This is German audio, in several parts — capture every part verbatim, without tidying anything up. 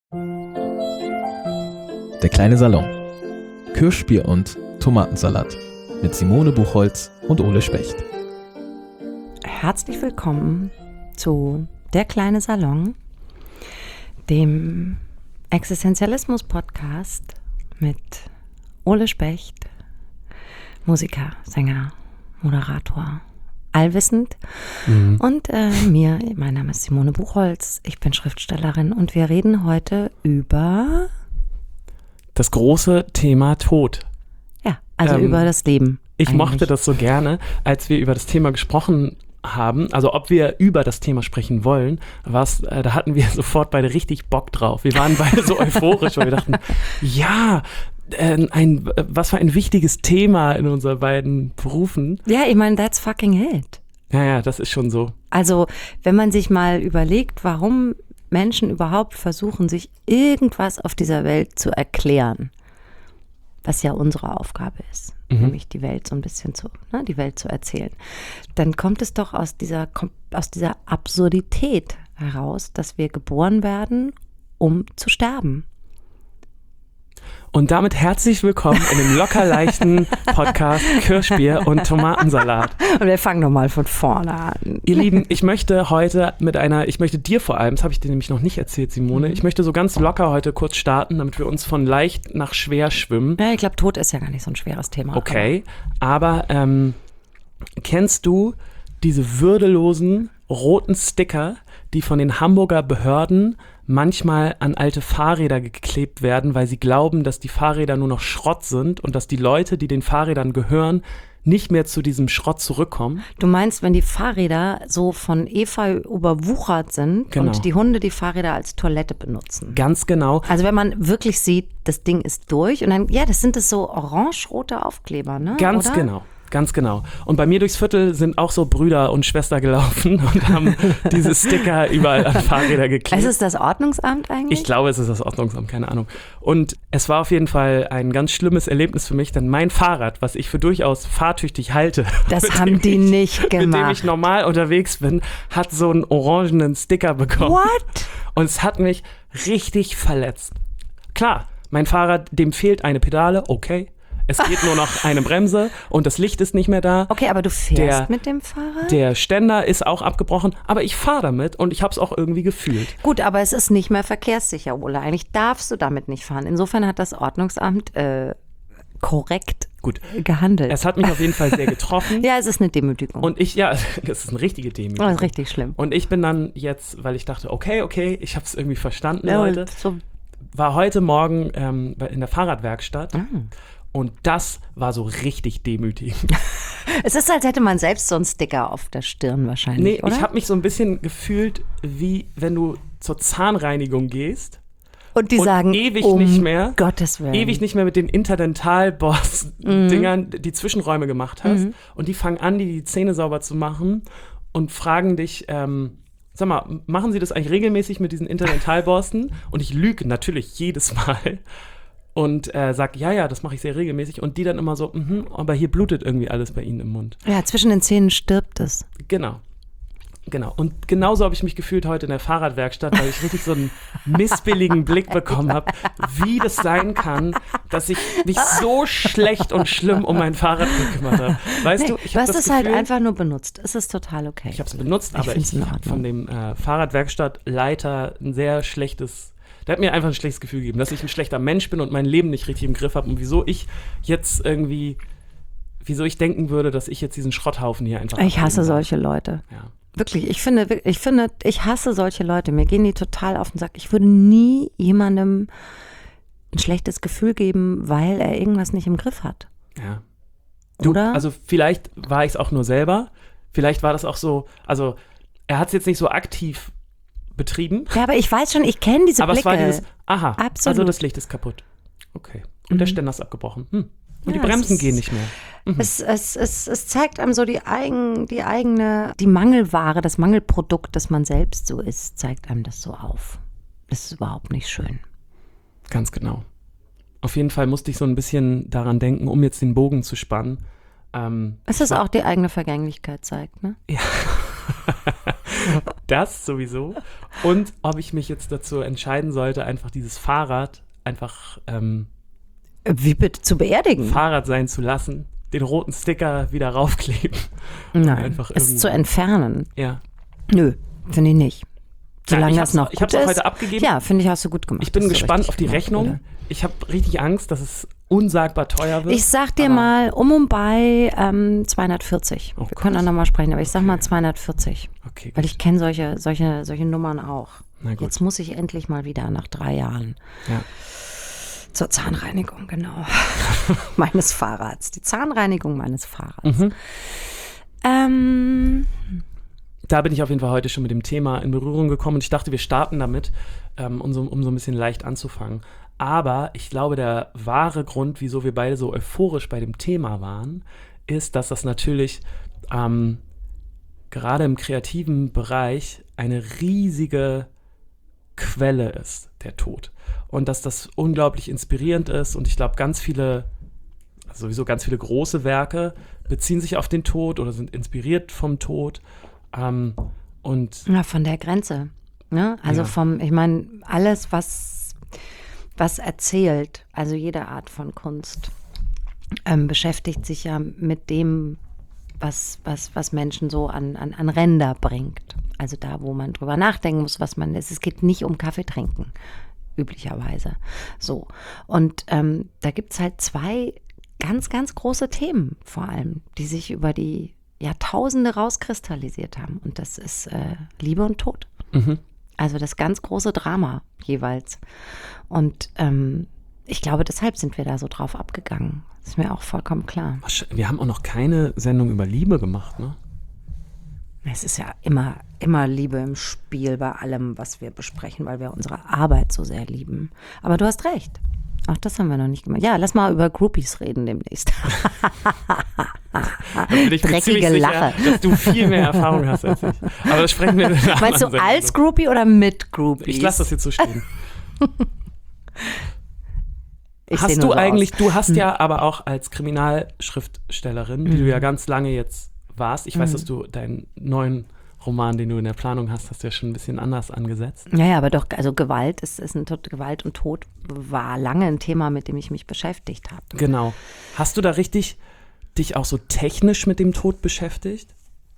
Der kleine Salon. Kirschbier und Tomatensalat mit Simone Buchholz und Ole Specht. Herzlich willkommen zu Der kleine Salon, dem Existenzialismus-Podcast mit Ole Specht, Musiker, Sänger, Moderator, allwissend. Mhm. Und äh, mir, mein Name ist Simone Buchholz, ich bin Schriftstellerin und wir reden heute über... Das große Thema Tod. Ja, also ähm, über das Leben. Ich eigentlich. mochte das so gerne, als wir über das Thema gesprochen haben, also ob wir über das Thema sprechen wollen, was, äh, da hatten wir sofort beide richtig Bock drauf. Wir waren beide so euphorisch, weil wir dachten, ja, äh, ein, äh, was für ein wichtiges Thema in unseren beiden Berufen. Ja, ich meine, that's fucking it. Ja, ja, das ist schon so. Also, wenn man sich mal überlegt, warum Menschen überhaupt versuchen, sich irgendwas auf dieser Welt zu erklären, was ja unsere Aufgabe ist, mhm. nämlich die Welt so ein bisschen zu, ne, die Welt zu erzählen, dann kommt es doch aus dieser, aus dieser Absurdität heraus, dass wir geboren werden, um zu sterben. Und damit herzlich willkommen in dem locker leichten Podcast Kirschbier und Tomatensalat. Und wir fangen nochmal von vorne an. Ihr Lieben, ich möchte heute mit einer, ich möchte dir vor allem, das habe ich dir nämlich noch nicht erzählt, Simone, ich möchte so ganz locker heute kurz starten, damit wir uns von leicht nach schwer schwimmen. Ja, ich glaube, Tod ist ja gar nicht so ein schweres Thema. Okay, aber, aber ähm, kennst du diese würdelosen roten Sticker, die von den Hamburger Behörden manchmal an alte Fahrräder geklebt werden, weil sie glauben, dass die Fahrräder nur noch Schrott sind und dass die Leute, die den Fahrrädern gehören, nicht mehr zu diesem Schrott zurückkommen? Du meinst, wenn die Fahrräder so von Efeu überwuchert sind genau. und die Hunde die Fahrräder als Toilette benutzen? Ganz genau. Also wenn man wirklich sieht, das Ding ist durch und dann, ja, das sind das so orange-rote Aufkleber, ne? Ganz Oder? genau. Ganz genau. Und bei mir durchs Viertel sind auch so Brüder und Schwester gelaufen und haben diese Sticker überall an Fahrräder geklebt. Ist es das Ordnungsamt eigentlich? Ich glaube, es ist das Ordnungsamt, keine Ahnung. Und es war auf jeden Fall ein ganz schlimmes Erlebnis für mich, denn mein Fahrrad, was ich für durchaus fahrtüchtig halte, das haben die ich, nicht gemacht. Mit dem ich normal unterwegs bin, hat so einen orangenen Sticker bekommen. What? Und es hat mich richtig verletzt. Klar, mein Fahrrad, dem fehlt eine Pedale, okay. Es geht nur noch eine Bremse und das Licht ist nicht mehr da. Okay, aber du fährst der, mit dem Fahrrad? Der Ständer ist auch abgebrochen, aber ich fahre damit und ich habe es auch irgendwie gefühlt. Gut, aber es ist nicht mehr verkehrssicher, Ole. Eigentlich darfst du damit nicht fahren. Insofern hat das Ordnungsamt äh, korrekt Gut. gehandelt. Es hat mich auf jeden Fall sehr getroffen. Ja, es ist eine Demütigung. Und ich, ja, es ist eine richtige Demütigung. Das ist richtig schlimm. Und ich bin dann jetzt, weil ich dachte, okay, okay, ich habe es irgendwie verstanden, ja, Leute, so. war heute Morgen ähm, in der Fahrradwerkstatt. Ah. Und das war so richtig demütigend. Es ist, als hätte man selbst so einen Sticker auf der Stirn wahrscheinlich, Nee, oder? ich habe mich so ein bisschen gefühlt, wie wenn du zur Zahnreinigung gehst. Und die und sagen, ewig um nicht mehr, Gottes Willen. ewig nicht mehr mit den Interdental-Boss-Dingern mhm. die Zwischenräume gemacht hast. Mhm. Und die fangen an, die, die Zähne sauber zu machen und fragen dich, ähm, sag mal, machen sie das eigentlich regelmäßig mit diesen Interdentalborsten? Und ich lüge natürlich jedes Mal. Und äh, sag, ja, ja, das mache ich sehr regelmäßig. Und die dann immer so, mhm, aber hier blutet irgendwie alles bei ihnen im Mund. Ja, zwischen den Zähnen stirbt es. Genau. Genau. Und genauso habe ich mich gefühlt heute in der Fahrradwerkstatt, weil ich richtig so einen missbilligen Blick bekommen habe, wie das sein kann, dass ich mich so schlecht und schlimm um mein Fahrrad gekümmert habe. Weißt nee, du, ich du habe hast das es halt Gefühl, einfach nur benutzt. Es ist total okay. Ich habe es benutzt, ich aber ich habe von dem äh, Fahrradwerkstattleiter ein sehr schlechtes Der hat mir einfach ein schlechtes Gefühl gegeben, dass ich ein schlechter Mensch bin und mein Leben nicht richtig im Griff habe und wieso ich jetzt irgendwie, wieso ich denken würde, dass ich jetzt diesen Schrotthaufen hier einfach... Ich hasse solche Leute. Ja. Wirklich, ich finde, ich finde, ich hasse solche Leute. Mir gehen die total auf den Sack. Ich würde nie jemandem ein schlechtes Gefühl geben, weil er irgendwas nicht im Griff hat. Ja. Du, Oder? Also vielleicht war ich es auch nur selber. Vielleicht war das auch so, also er hat es jetzt nicht so aktiv betrieben. Ja, aber ich weiß schon, ich kenne diese aber Blicke. Aber es war dieses, aha, Absolut. also das Licht ist kaputt. Okay. Und mhm. der Ständer ist abgebrochen. Hm. Und ja, die Bremsen ist, gehen nicht mehr. Mhm. Es, es, es, es zeigt einem so die, eigen, die eigene, die Mangelware, das Mangelprodukt, das man selbst so ist, zeigt einem das so auf. Das ist überhaupt nicht schön. Ganz genau. Auf jeden Fall musste ich so ein bisschen daran denken, um jetzt den Bogen zu spannen. Ähm, es ist auch die eigene Vergänglichkeit zeigt, ne? Ja. Das sowieso. Und ob ich mich jetzt dazu entscheiden sollte, einfach dieses Fahrrad einfach ähm, Wie bitte zu beerdigen? Fahrrad sein zu lassen, den roten Sticker wieder raufkleben. Nein, einfach es irgendwo- zu entfernen. Ja. Nö, finde ich nicht. Solange ich das hab's- noch ich gut hab's auch ist. heute abgegeben. Ja, finde ich, hast du gut gemacht. Ich bin Hast du gespannt richtig auf die gemacht, Rechnung. oder? Ich habe richtig Angst, dass es unsagbar teuer wird. Ich sag dir aber- mal um und bei ähm, zweihundertvierzig. Oh Wir können Gott. dann nochmal sprechen, aber ich sag mal Okay. zweihundertvierzig. Okay, Weil gut. ich kenne solche, solche, solche Nummern auch. Na gut. Jetzt muss ich endlich mal wieder nach drei Jahren Ja. zur Zahnreinigung, genau. meines Fahrrads. Die Zahnreinigung meines Fahrrads. Mhm. Ähm, Da bin ich auf jeden Fall heute schon mit dem Thema in Berührung gekommen und ich dachte, wir starten damit, ähm, um, so, um so ein bisschen leicht anzufangen. Aber ich glaube, der wahre Grund, wieso wir beide so euphorisch bei dem Thema waren, ist, dass das natürlich ähm, gerade im kreativen Bereich eine riesige Quelle ist, der Tod. Und dass das unglaublich inspirierend ist und ich glaube, ganz viele, also sowieso ganz viele große Werke beziehen sich auf den Tod oder sind inspiriert vom Tod. Ähm, und ja, von der Grenze. Ne? Also Ja. vom, ich meine, alles, was, was erzählt, also jede Art von Kunst, ähm, beschäftigt sich ja mit dem, was, was, was Menschen so an, an, an Ränder bringt. Also da, wo man drüber nachdenken muss, was man ist. Es geht nicht um Kaffee trinken, üblicherweise. So. Und ähm, da gibt es halt zwei ganz, ganz große Themen vor allem, die sich über die Jahrtausende rauskristallisiert haben. Und das ist äh, Liebe und Tod. mhm. Also das ganz große Drama jeweils. Und ähm, ich glaube, deshalb sind wir da so drauf abgegangen. Das ist mir auch vollkommen klar. Wir haben auch noch keine Sendung über Liebe gemacht, ne? Es ist ja immer, immer Liebe im Spiel bei allem, was wir besprechen, weil wir unsere Arbeit so sehr lieben. Aber du hast recht. Auch das haben wir noch nicht gemacht. Ja, lass mal über Groupies reden demnächst. Da bin ich mir Dreckige ziemlich sicher, Lache. dass du viel mehr Erfahrung hast als ich. Aber das sprechen wir in einer Meinst du anderen als Sendung. Groupie oder mit Groupies? Ich lasse das jetzt so stehen. Ich seh hast nur du so eigentlich, aus. du hast ja aber auch als Kriminalschriftstellerin, die du ja ganz lange jetzt warst, ich weiß, dass du deinen neuen Roman, den du in der Planung hast, hast du ja schon ein bisschen anders angesetzt. Ja, ja, aber doch, also Gewalt ist, ist ein Tod, Gewalt und Tod war lange ein Thema, mit dem ich mich beschäftigt habe. Genau. Hast du da richtig dich auch so technisch mit dem Tod beschäftigt?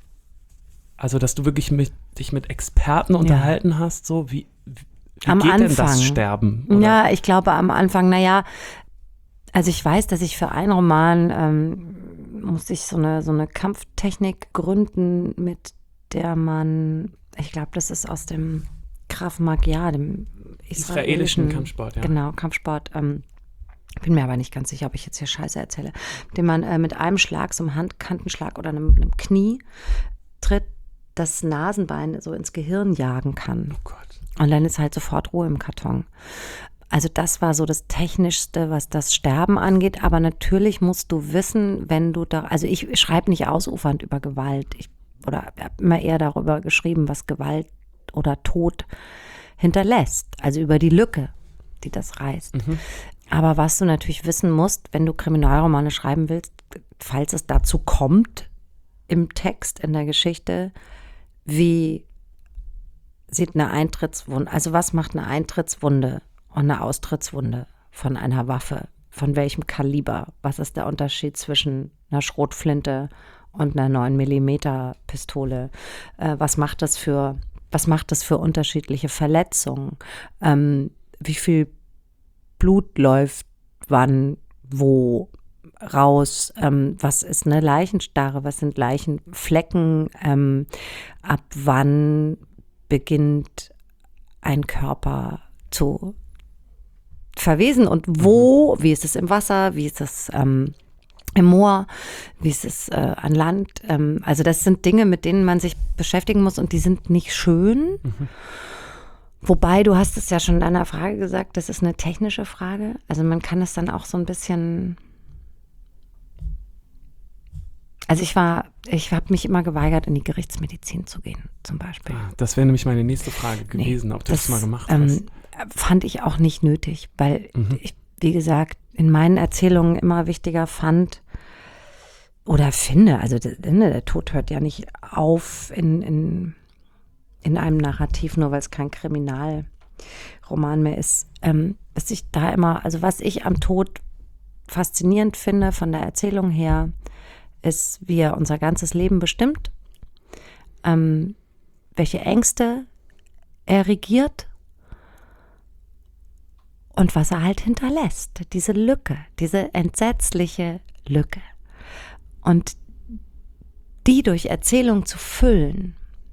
Also, dass du wirklich mit, dich mit Experten unterhalten hast, so wie, wie Am geht denn Anfang. das Sterben? Oder? Ja, ich glaube am Anfang, naja, also ich weiß, dass ich für einen Roman ähm, musste ich so eine, so eine Kampftechnik gründen, mit der man, ich glaube, das ist aus dem Krav Maga, dem Israelischen israelischen Kampfsport, ja. Genau, Kampfsport. Ähm, bin mir aber nicht ganz sicher, ob ich jetzt hier Scheiße erzähle. Den man äh, mit einem Schlag, so einem Handkantenschlag oder einem, einem Knie tritt, das Nasenbein so ins Gehirn jagen kann. Oh Gott. Und dann ist halt sofort Ruhe im Karton. Also das war so das Technischste, was das Sterben angeht. Aber natürlich musst du wissen, wenn du da, also ich schreibe nicht ausufernd über Gewalt. Ich, oder habe immer eher darüber geschrieben, was Gewalt oder Tod hinterlässt. Also über die Lücke, die das reißt. Mhm. Aber was du natürlich wissen musst, wenn du Kriminalromane schreiben willst, falls es dazu kommt, im Text, in der Geschichte, wie sieht eine Eintrittswunde, also was macht eine Eintrittswunde und eine Austrittswunde von einer Waffe? Von welchem Kaliber? Was ist der Unterschied zwischen einer Schrotflinte und einer neun Millimeter Pistole? Äh, was macht das für, was macht das für unterschiedliche Verletzungen? Ähm, wie viel Blut läuft wann, wo raus? Ähm, was ist eine Leichenstarre? Was sind Leichenflecken? Ähm, ab wann beginnt ein Körper zu verwesen und wo, wie ist es im Wasser, wie ist es ähm, im Moor, wie ist es äh, an Land. Ähm, also das sind Dinge, mit denen man sich beschäftigen muss und die sind nicht schön. Mhm. Wobei, du hast es ja schon in deiner Frage gesagt, das ist eine technische Frage. Also man kann es dann auch so ein bisschen... Also ich war, ich habe mich immer geweigert, in die Gerichtsmedizin zu gehen, zum Beispiel. Ah, das wäre nämlich meine nächste Frage gewesen, nee, ob du das, das mal gemacht ähm, hast. Fand ich auch nicht nötig, weil mhm. ich, wie gesagt, in meinen Erzählungen immer wichtiger fand oder finde, also der, der Tod hört ja nicht auf in, in in einem Narrativ, nur weil es kein Kriminalroman mehr ist, ähm, dass ich da immer, also was ich am Tod faszinierend finde von der Erzählung her, ist, wie er unser ganzes Leben bestimmt, ähm, welche Ängste er regiert und was er halt hinterlässt. Diese Lücke, diese entsetzliche Lücke. Und die durch Erzählung zu füllen,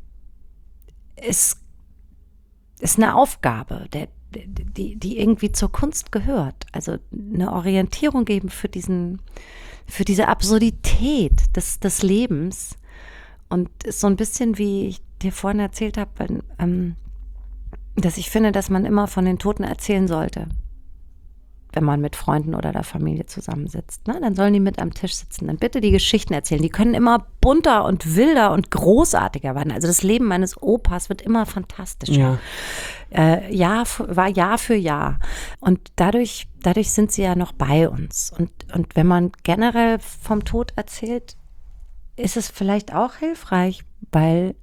ist, ist eine Aufgabe, der, die, die irgendwie zur Kunst gehört. Also eine Orientierung geben für diesen, für diese Absurdität des, des Lebens. Und ist so ein bisschen, wie ich dir vorhin erzählt habe, ähm, dass ich finde, dass man immer von den Toten erzählen sollte, wenn man mit Freunden oder der Familie zusammensitzt. Ne? Dann sollen die mit am Tisch sitzen, dann bitte die Geschichten erzählen. Die können immer bunter und wilder und großartiger werden. Also das Leben meines Opas wird immer fantastischer. Ja. Äh, Jahr für, war Jahr für Jahr. Und dadurch, dadurch sind sie ja noch bei uns. Und, und wenn man generell vom Tod erzählt, ist es vielleicht auch hilfreich, weil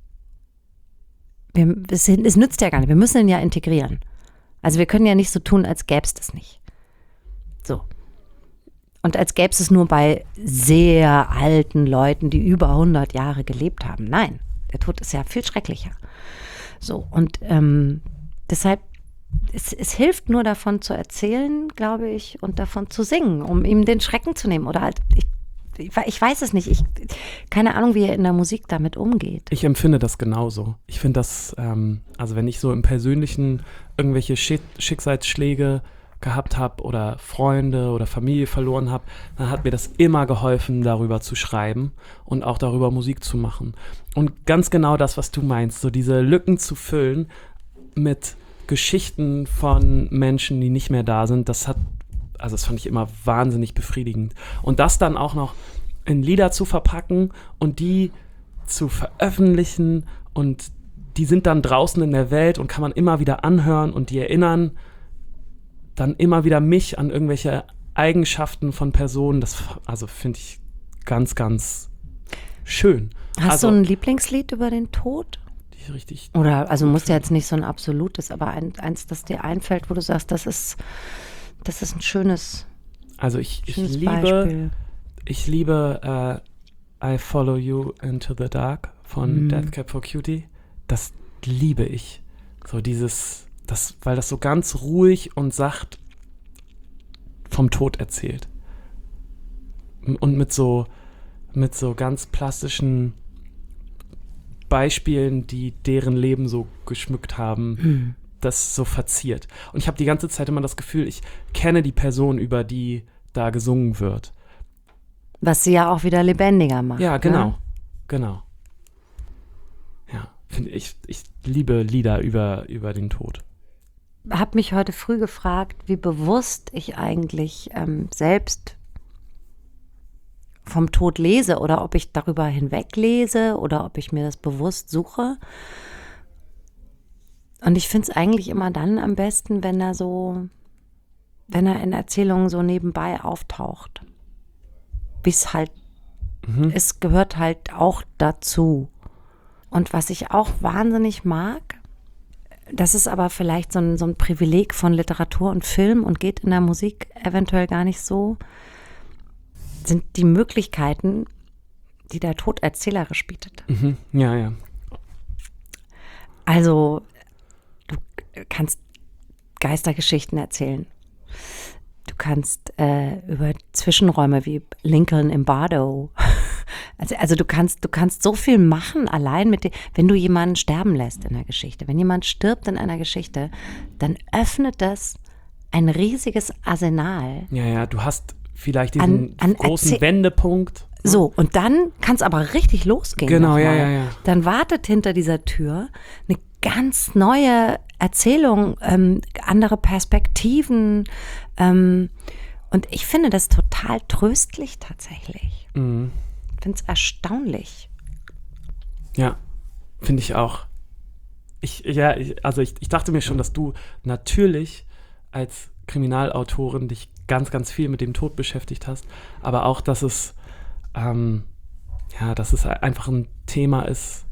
wir, es, es nützt ja gar nicht. Wir müssen ihn ja integrieren. Also wir können ja nicht so tun, als gäbe es das nicht. So. Und als gäbe es es nur bei sehr alten Leuten, die über hundert Jahre gelebt haben. Nein, der Tod ist ja viel schrecklicher. So, und ähm, deshalb, es, es hilft nur davon zu erzählen, glaube ich, und davon zu singen, um ihm den Schrecken zu nehmen. Oder halt, ich, ich weiß es nicht, ich, keine Ahnung, wie er in der Musik damit umgeht. Ich empfinde das genauso. Ich finde das, ähm, also wenn ich so im Persönlichen irgendwelche Schicksalsschläge gehabt habe oder Freunde oder Familie verloren habe, dann hat mir das immer geholfen, darüber zu schreiben und auch darüber Musik zu machen. Und ganz genau das, was du meinst, so diese Lücken zu füllen mit Geschichten von Menschen, die nicht mehr da sind, das hat, also das fand ich immer wahnsinnig befriedigend. Und das dann auch noch in Lieder zu verpacken und die zu veröffentlichen und die sind dann draußen in der Welt und kann man immer wieder anhören und die erinnern dann immer wieder mich an irgendwelche Eigenschaften von Personen. Das also finde ich ganz, ganz schön. Hast also, du ein Lieblingslied über den Tod? Die richtig. Oder, also muss ja jetzt nicht so ein absolutes, aber ein, eins, das dir einfällt, wo du sagst, das ist, das ist ein schönes, also ich, ich schönes liebe, Beispiel. Ich liebe uh, I Follow You Into the Dark von mhm. Death Cab for Cutie. Das liebe ich. So dieses, das, weil das so ganz ruhig und sacht vom Tod erzählt. Und mit so, mit so ganz plastischen Beispielen, die deren Leben so geschmückt haben, mhm. das so verziert. Und ich habe die ganze Zeit immer das Gefühl, ich kenne die Person, über die da gesungen wird. Was sie ja auch wieder lebendiger macht. Ja, genau. Ne? Genau. Ja, finde ich, ich liebe Lieder über, über den Tod. Ich habe mich heute früh gefragt, wie bewusst ich eigentlich ähm, selbst vom Tod lese oder ob ich darüber hinweg lese oder ob ich mir das bewusst suche. Und ich finde es eigentlich immer dann am besten, wenn er so, wenn er in Erzählungen so nebenbei auftaucht. Wie es halt, mhm. es gehört halt auch dazu. Und was ich auch wahnsinnig mag, das ist aber vielleicht so ein, so ein Privileg von Literatur und Film und geht in der Musik eventuell gar nicht so, sind die Möglichkeiten, die der Tod erzählerisch bietet. Mhm. Ja, ja. Also, du kannst Geistergeschichten erzählen. Du kannst äh, über Zwischenräume wie Lincoln im Bardo. Also, also du kannst, du kannst so viel machen, allein mit dem, wenn du jemanden sterben lässt in der Geschichte. Wenn jemand stirbt in einer Geschichte, dann öffnet das ein riesiges Arsenal. Ja, ja, du hast vielleicht diesen an, an großen Erzäh- Wendepunkt. So, und dann kann es aber richtig losgehen. Genau, ja, nochmal. ja, ja. Dann wartet hinter dieser Tür eine ganz neue Erzählung, ähm, andere Perspektiven. Ähm, und ich finde das total tröstlich tatsächlich. Mhm. Ich finde es erstaunlich. Ja, finde ich auch. Ich, ja, ich, also ich, ich dachte mir schon, dass du natürlich als Kriminalautorin dich ganz, ganz viel mit dem Tod beschäftigt hast, aber auch, dass es, ähm, ja, dass es einfach ein Thema ist,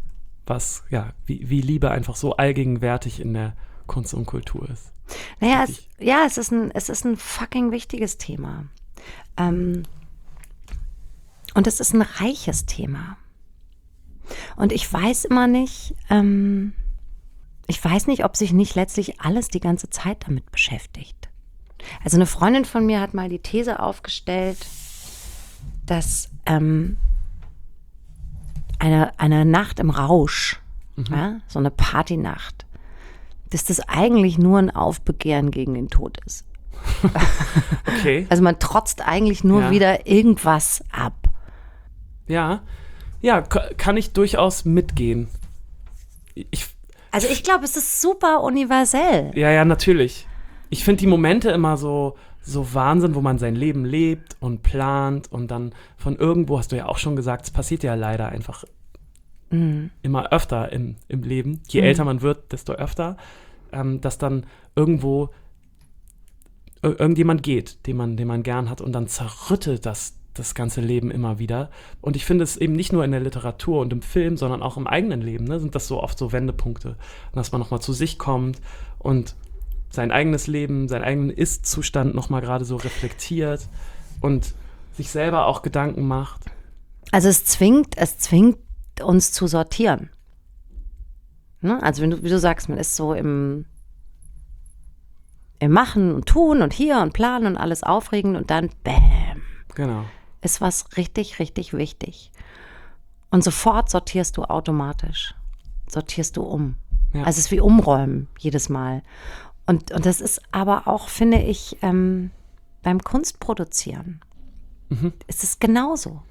was, ja, wie, wie Liebe einfach so allgegenwärtig in der Kunst und Kultur ist. Naja, es, ja, es ist ein, es ist ein fucking wichtiges Thema. Ähm, und es ist ein reiches Thema. Und ich weiß immer nicht, ähm, ich weiß nicht, ob sich nicht letztlich alles die ganze Zeit damit beschäftigt. Also eine Freundin von mir hat mal die These aufgestellt, dass ähm, eine, eine Nacht im Rausch, mhm. ja, so eine Partynacht, dass das eigentlich nur ein Aufbegehren gegen den Tod ist. Okay. Also man trotzt eigentlich nur ja. wieder irgendwas ab. Ja, ja, k- kann ich durchaus mitgehen. Ich, also ich glaube, es ist super universell. Ja, ja, natürlich. Ich finde die Momente immer so, so Wahnsinn, wo man sein Leben lebt und plant und dann von irgendwo, hast du ja auch schon gesagt, es passiert ja leider einfach mhm. immer öfter im, im Leben. Je mhm. älter man wird, desto öfter, ähm, dass dann irgendwo ir- irgendjemand geht, den man, den man gern hat und dann zerrüttet das das ganze Leben immer wieder. Und ich finde es eben nicht nur in der Literatur und im Film, sondern auch im eigenen Leben, ne, sind das so oft so Wendepunkte, dass man nochmal zu sich kommt und sein eigenes Leben, seinen eigenen Ist-Zustand nochmal gerade so reflektiert und sich selber auch Gedanken macht. Also es zwingt, es zwingt uns zu sortieren. Ne? Also wenn du, wie du sagst, man ist so im, im Machen und Tun und hier und Planen und alles aufregend und dann bäm. Genau. Ist was richtig, richtig wichtig. Und sofort sortierst du automatisch. Sortierst du um. Ja. Also es ist wie umräumen jedes Mal. Und, und das ist aber auch, finde ich, ähm, beim Kunstproduzieren mhm. ist es genauso.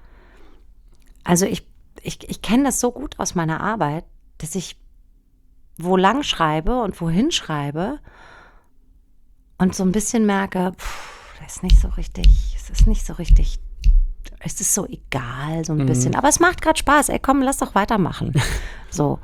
Also ich, ich, ich kenne das so gut aus meiner Arbeit, dass ich wo lang schreibe und wohin schreibe und so ein bisschen merke, pff, das ist nicht so richtig, es ist nicht so richtig, es ist so egal, so ein mhm. bisschen. Aber es macht gerade Spaß, ey komm, lass doch weitermachen. So.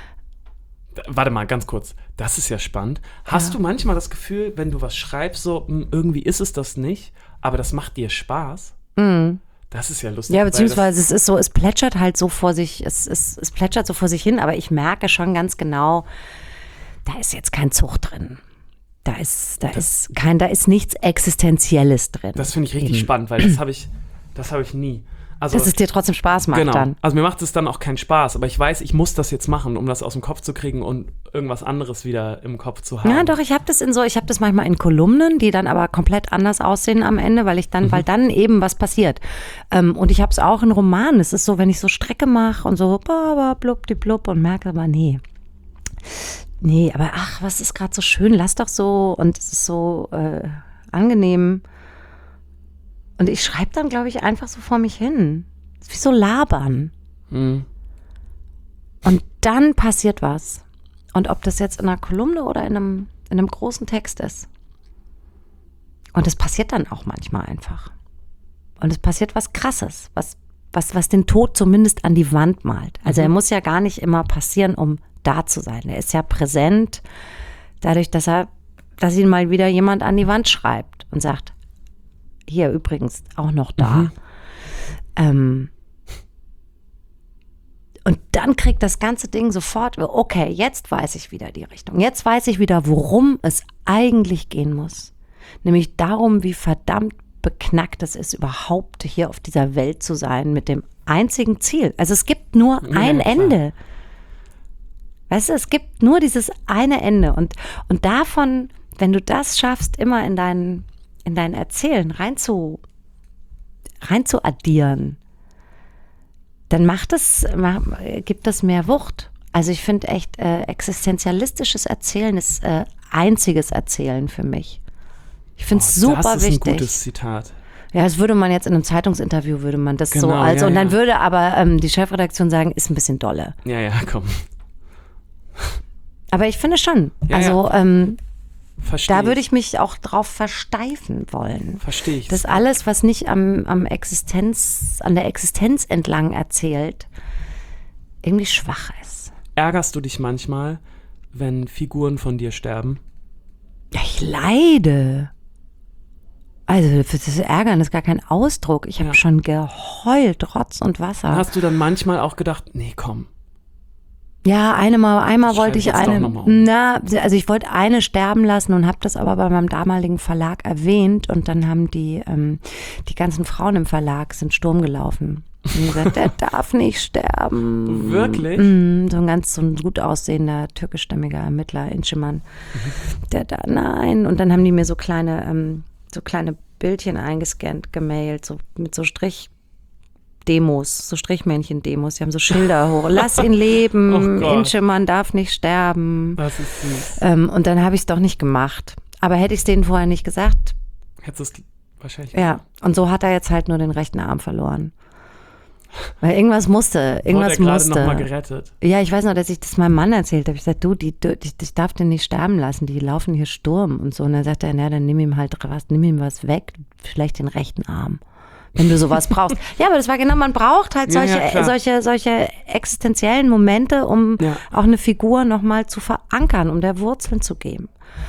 Warte mal, ganz kurz. Das ist ja spannend. Hast ja. du manchmal das Gefühl, wenn du was schreibst, so irgendwie ist es das nicht, aber das macht dir Spaß? Mhm. Das ist ja lustig. Ja, beziehungsweise es ist so, es plätschert halt so vor sich, es, es, es plätschert so vor sich hin, aber ich merke schon ganz genau, da ist jetzt kein Zug drin. Da ist, da das, ist kein, da ist nichts Existenzielles drin. Das finde ich richtig eben. spannend, weil das habe ich, das habe ich nie. Also, dass es dir trotzdem Spaß macht genau. dann. Also mir macht es dann auch keinen Spaß, aber ich weiß, ich muss das jetzt machen, um das aus dem Kopf zu kriegen und irgendwas anderes wieder im Kopf zu haben. Ja, doch, ich habe das in so, ich habe das manchmal in Kolumnen, die dann aber komplett anders aussehen am Ende, weil ich dann, mhm. weil dann eben was passiert. Ähm, und ich habe es auch in Romanen. Es ist so, wenn ich so Strecke mache und so blub, die blub und merke aber, nee. Nee, aber ach, was ist gerade so schön, lass doch so und es ist so äh, angenehm. Und ich schreibe dann, glaube ich, einfach so vor mich hin. Es ist wie so labern. Mhm. Und dann passiert was. Und ob das jetzt in einer Kolumne oder in einem, in einem großen Text ist. Und es passiert dann auch manchmal einfach. Und es passiert was Krasses, was, was, was den Tod zumindest an die Wand malt. Also mhm. er muss ja gar nicht immer passieren, um da zu sein. Er ist ja präsent, dadurch, dass er, dass ihn mal wieder jemand an die Wand schreibt und sagt, hier übrigens auch noch da. Mhm. Ähm, und dann kriegt das ganze Ding sofort, okay, jetzt weiß ich wieder die Richtung. Jetzt weiß ich wieder, worum es eigentlich gehen muss. Nämlich darum, wie verdammt beknackt es ist, überhaupt hier auf dieser Welt zu sein mit dem einzigen Ziel. Also es gibt nur ja, ein klar. Ende. Weißt du, es gibt nur dieses eine Ende. Und, und davon, wenn du das schaffst, immer in deinen in dein Erzählen rein zu, rein zu addieren, dann macht es, gibt es mehr Wucht. Also ich finde echt, äh, existenzialistisches Erzählen ist äh, einziges Erzählen für mich. Ich finde es super wichtig. Das ist ein gutes Zitat. Ja, das würde man jetzt in einem Zeitungsinterview, würde man das genau, so, also ja, und dann ja. würde aber ähm, die Chefredaktion sagen, ist ein bisschen dolle. Ja, ja, komm. Aber ich finde schon, Ja, also ja. Ähm, Verstehe da würde ich. ich mich auch drauf versteifen wollen. Verstehe ich. Dass alles, was nicht am, am Existenz, an der Existenz entlang erzählt, irgendwie schwach ist. Ärgerst du dich manchmal, wenn Figuren von dir sterben? Ja, ich leide. Also das Ärgern ist gar kein Ausdruck. Ich habe Ja. schon geheult, Rotz und Wasser. Hast du dann manchmal auch gedacht, nee, komm, Ja, eine mal, einmal Das wollte schreibe ich ich jetzt eine, doch noch mal um. na, also ich wollte eine sterben lassen und habe das aber bei meinem damaligen Verlag erwähnt und dann haben die, ähm, die ganzen Frauen im Verlag sind Sturm gelaufen. Und die gesagt, der darf nicht sterben. Wirklich? Mm, so ein ganz so ein gut aussehender türkischstämmiger Ermittler, Incheman. Mhm. Der da, nein. Und dann haben die mir so kleine, ähm, so kleine Bildchen eingescannt, gemailt, so mit so Strich. Demos, so Strichmännchen-Demos, die haben so Schilder hoch. Lass ihn leben, Oh Incheman darf nicht sterben. Das ist süß. Ähm, und dann habe ich es doch nicht gemacht. Aber hätte ich es denen vorher nicht gesagt, Hättest du es wahrscheinlich. ja. Und so hat er jetzt halt nur den rechten Arm verloren. Weil irgendwas musste, irgendwas Wurde er musste. gerade noch mal gerettet. Ja, ich weiß noch, dass ich das meinem Mann erzählt habe. Ich sagte, du, die, die, ich darf den nicht sterben lassen, die laufen hier Sturm und so. Und dann sagte er, na, dann nimm ihm halt was, nimm ihm was weg, vielleicht den rechten Arm. Wenn du sowas brauchst. Ja, aber das war genau, man braucht halt solche, Ja, ja, solche, solche existenziellen Momente, um Ja. auch eine Figur nochmal zu verankern, um der Wurzeln zu geben.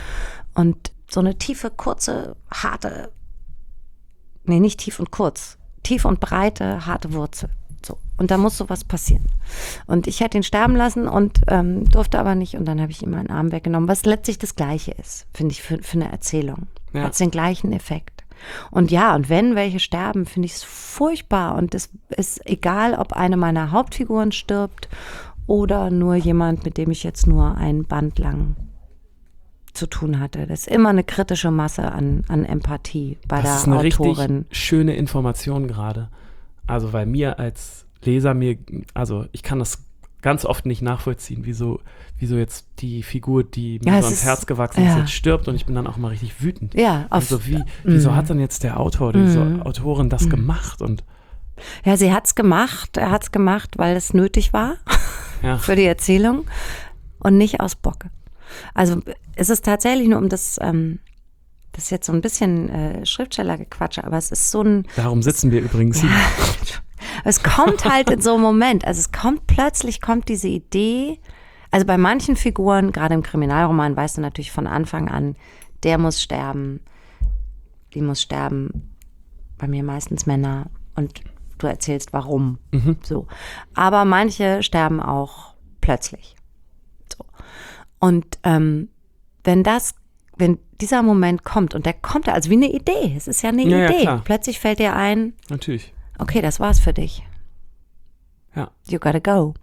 Und so eine tiefe, kurze, harte, nee, nicht tief und kurz, tief und breite, harte Wurzel. So. Und da muss sowas passieren. Und ich hätte ihn sterben lassen und ähm, durfte aber nicht. Und dann habe ich ihm meinen Arm weggenommen, was letztlich das Gleiche ist, finde ich, für, für eine Erzählung. Ja. Hat den gleichen Effekt. Und ja, und wenn welche sterben, finde ich es furchtbar. Und es ist egal, ob eine meiner Hauptfiguren stirbt oder nur jemand, mit dem ich jetzt nur ein Band lang zu tun hatte. Das ist immer eine kritische Masse an, an Empathie bei Das ist der eine Autorin. richtig schöne Information gerade. Also weil mir als Leser, mir, also ich kann das ganz oft nicht nachvollziehen, wieso, wieso jetzt die Figur, die mir Ja, so es ans ist- Herz gewachsen ist, ja. jetzt stirbt und ich bin dann auch mal richtig wütend. Ja, auf, Also wie, wieso Mm. hat dann jetzt der Autor oder diese Mm. Autorin das Mm. gemacht? Und ja, sie hat's gemacht. Er hat's gemacht, weil es nötig war ja, für die Erzählung und nicht aus Bock. Also es ist tatsächlich nur um das, ähm, das ist jetzt so ein bisschen äh, Schriftstellergequatsche, aber es ist so ein, darum sitzen wir übrigens hier. es kommt halt in so einem Moment, also es kommt plötzlich, kommt diese Idee, also bei manchen Figuren, gerade im Kriminalroman, weißt du natürlich von Anfang an, der muss sterben, die muss sterben, bei mir meistens Männer und du erzählst warum, Mhm. so. Aber manche sterben auch plötzlich. So. Und ähm, wenn das, wenn dieser Moment kommt und der kommt also wie eine Idee, es ist ja eine Ja, ja, Idee, klar. plötzlich fällt dir ein, Natürlich. okay, das war's für dich. Ja. You gotta go.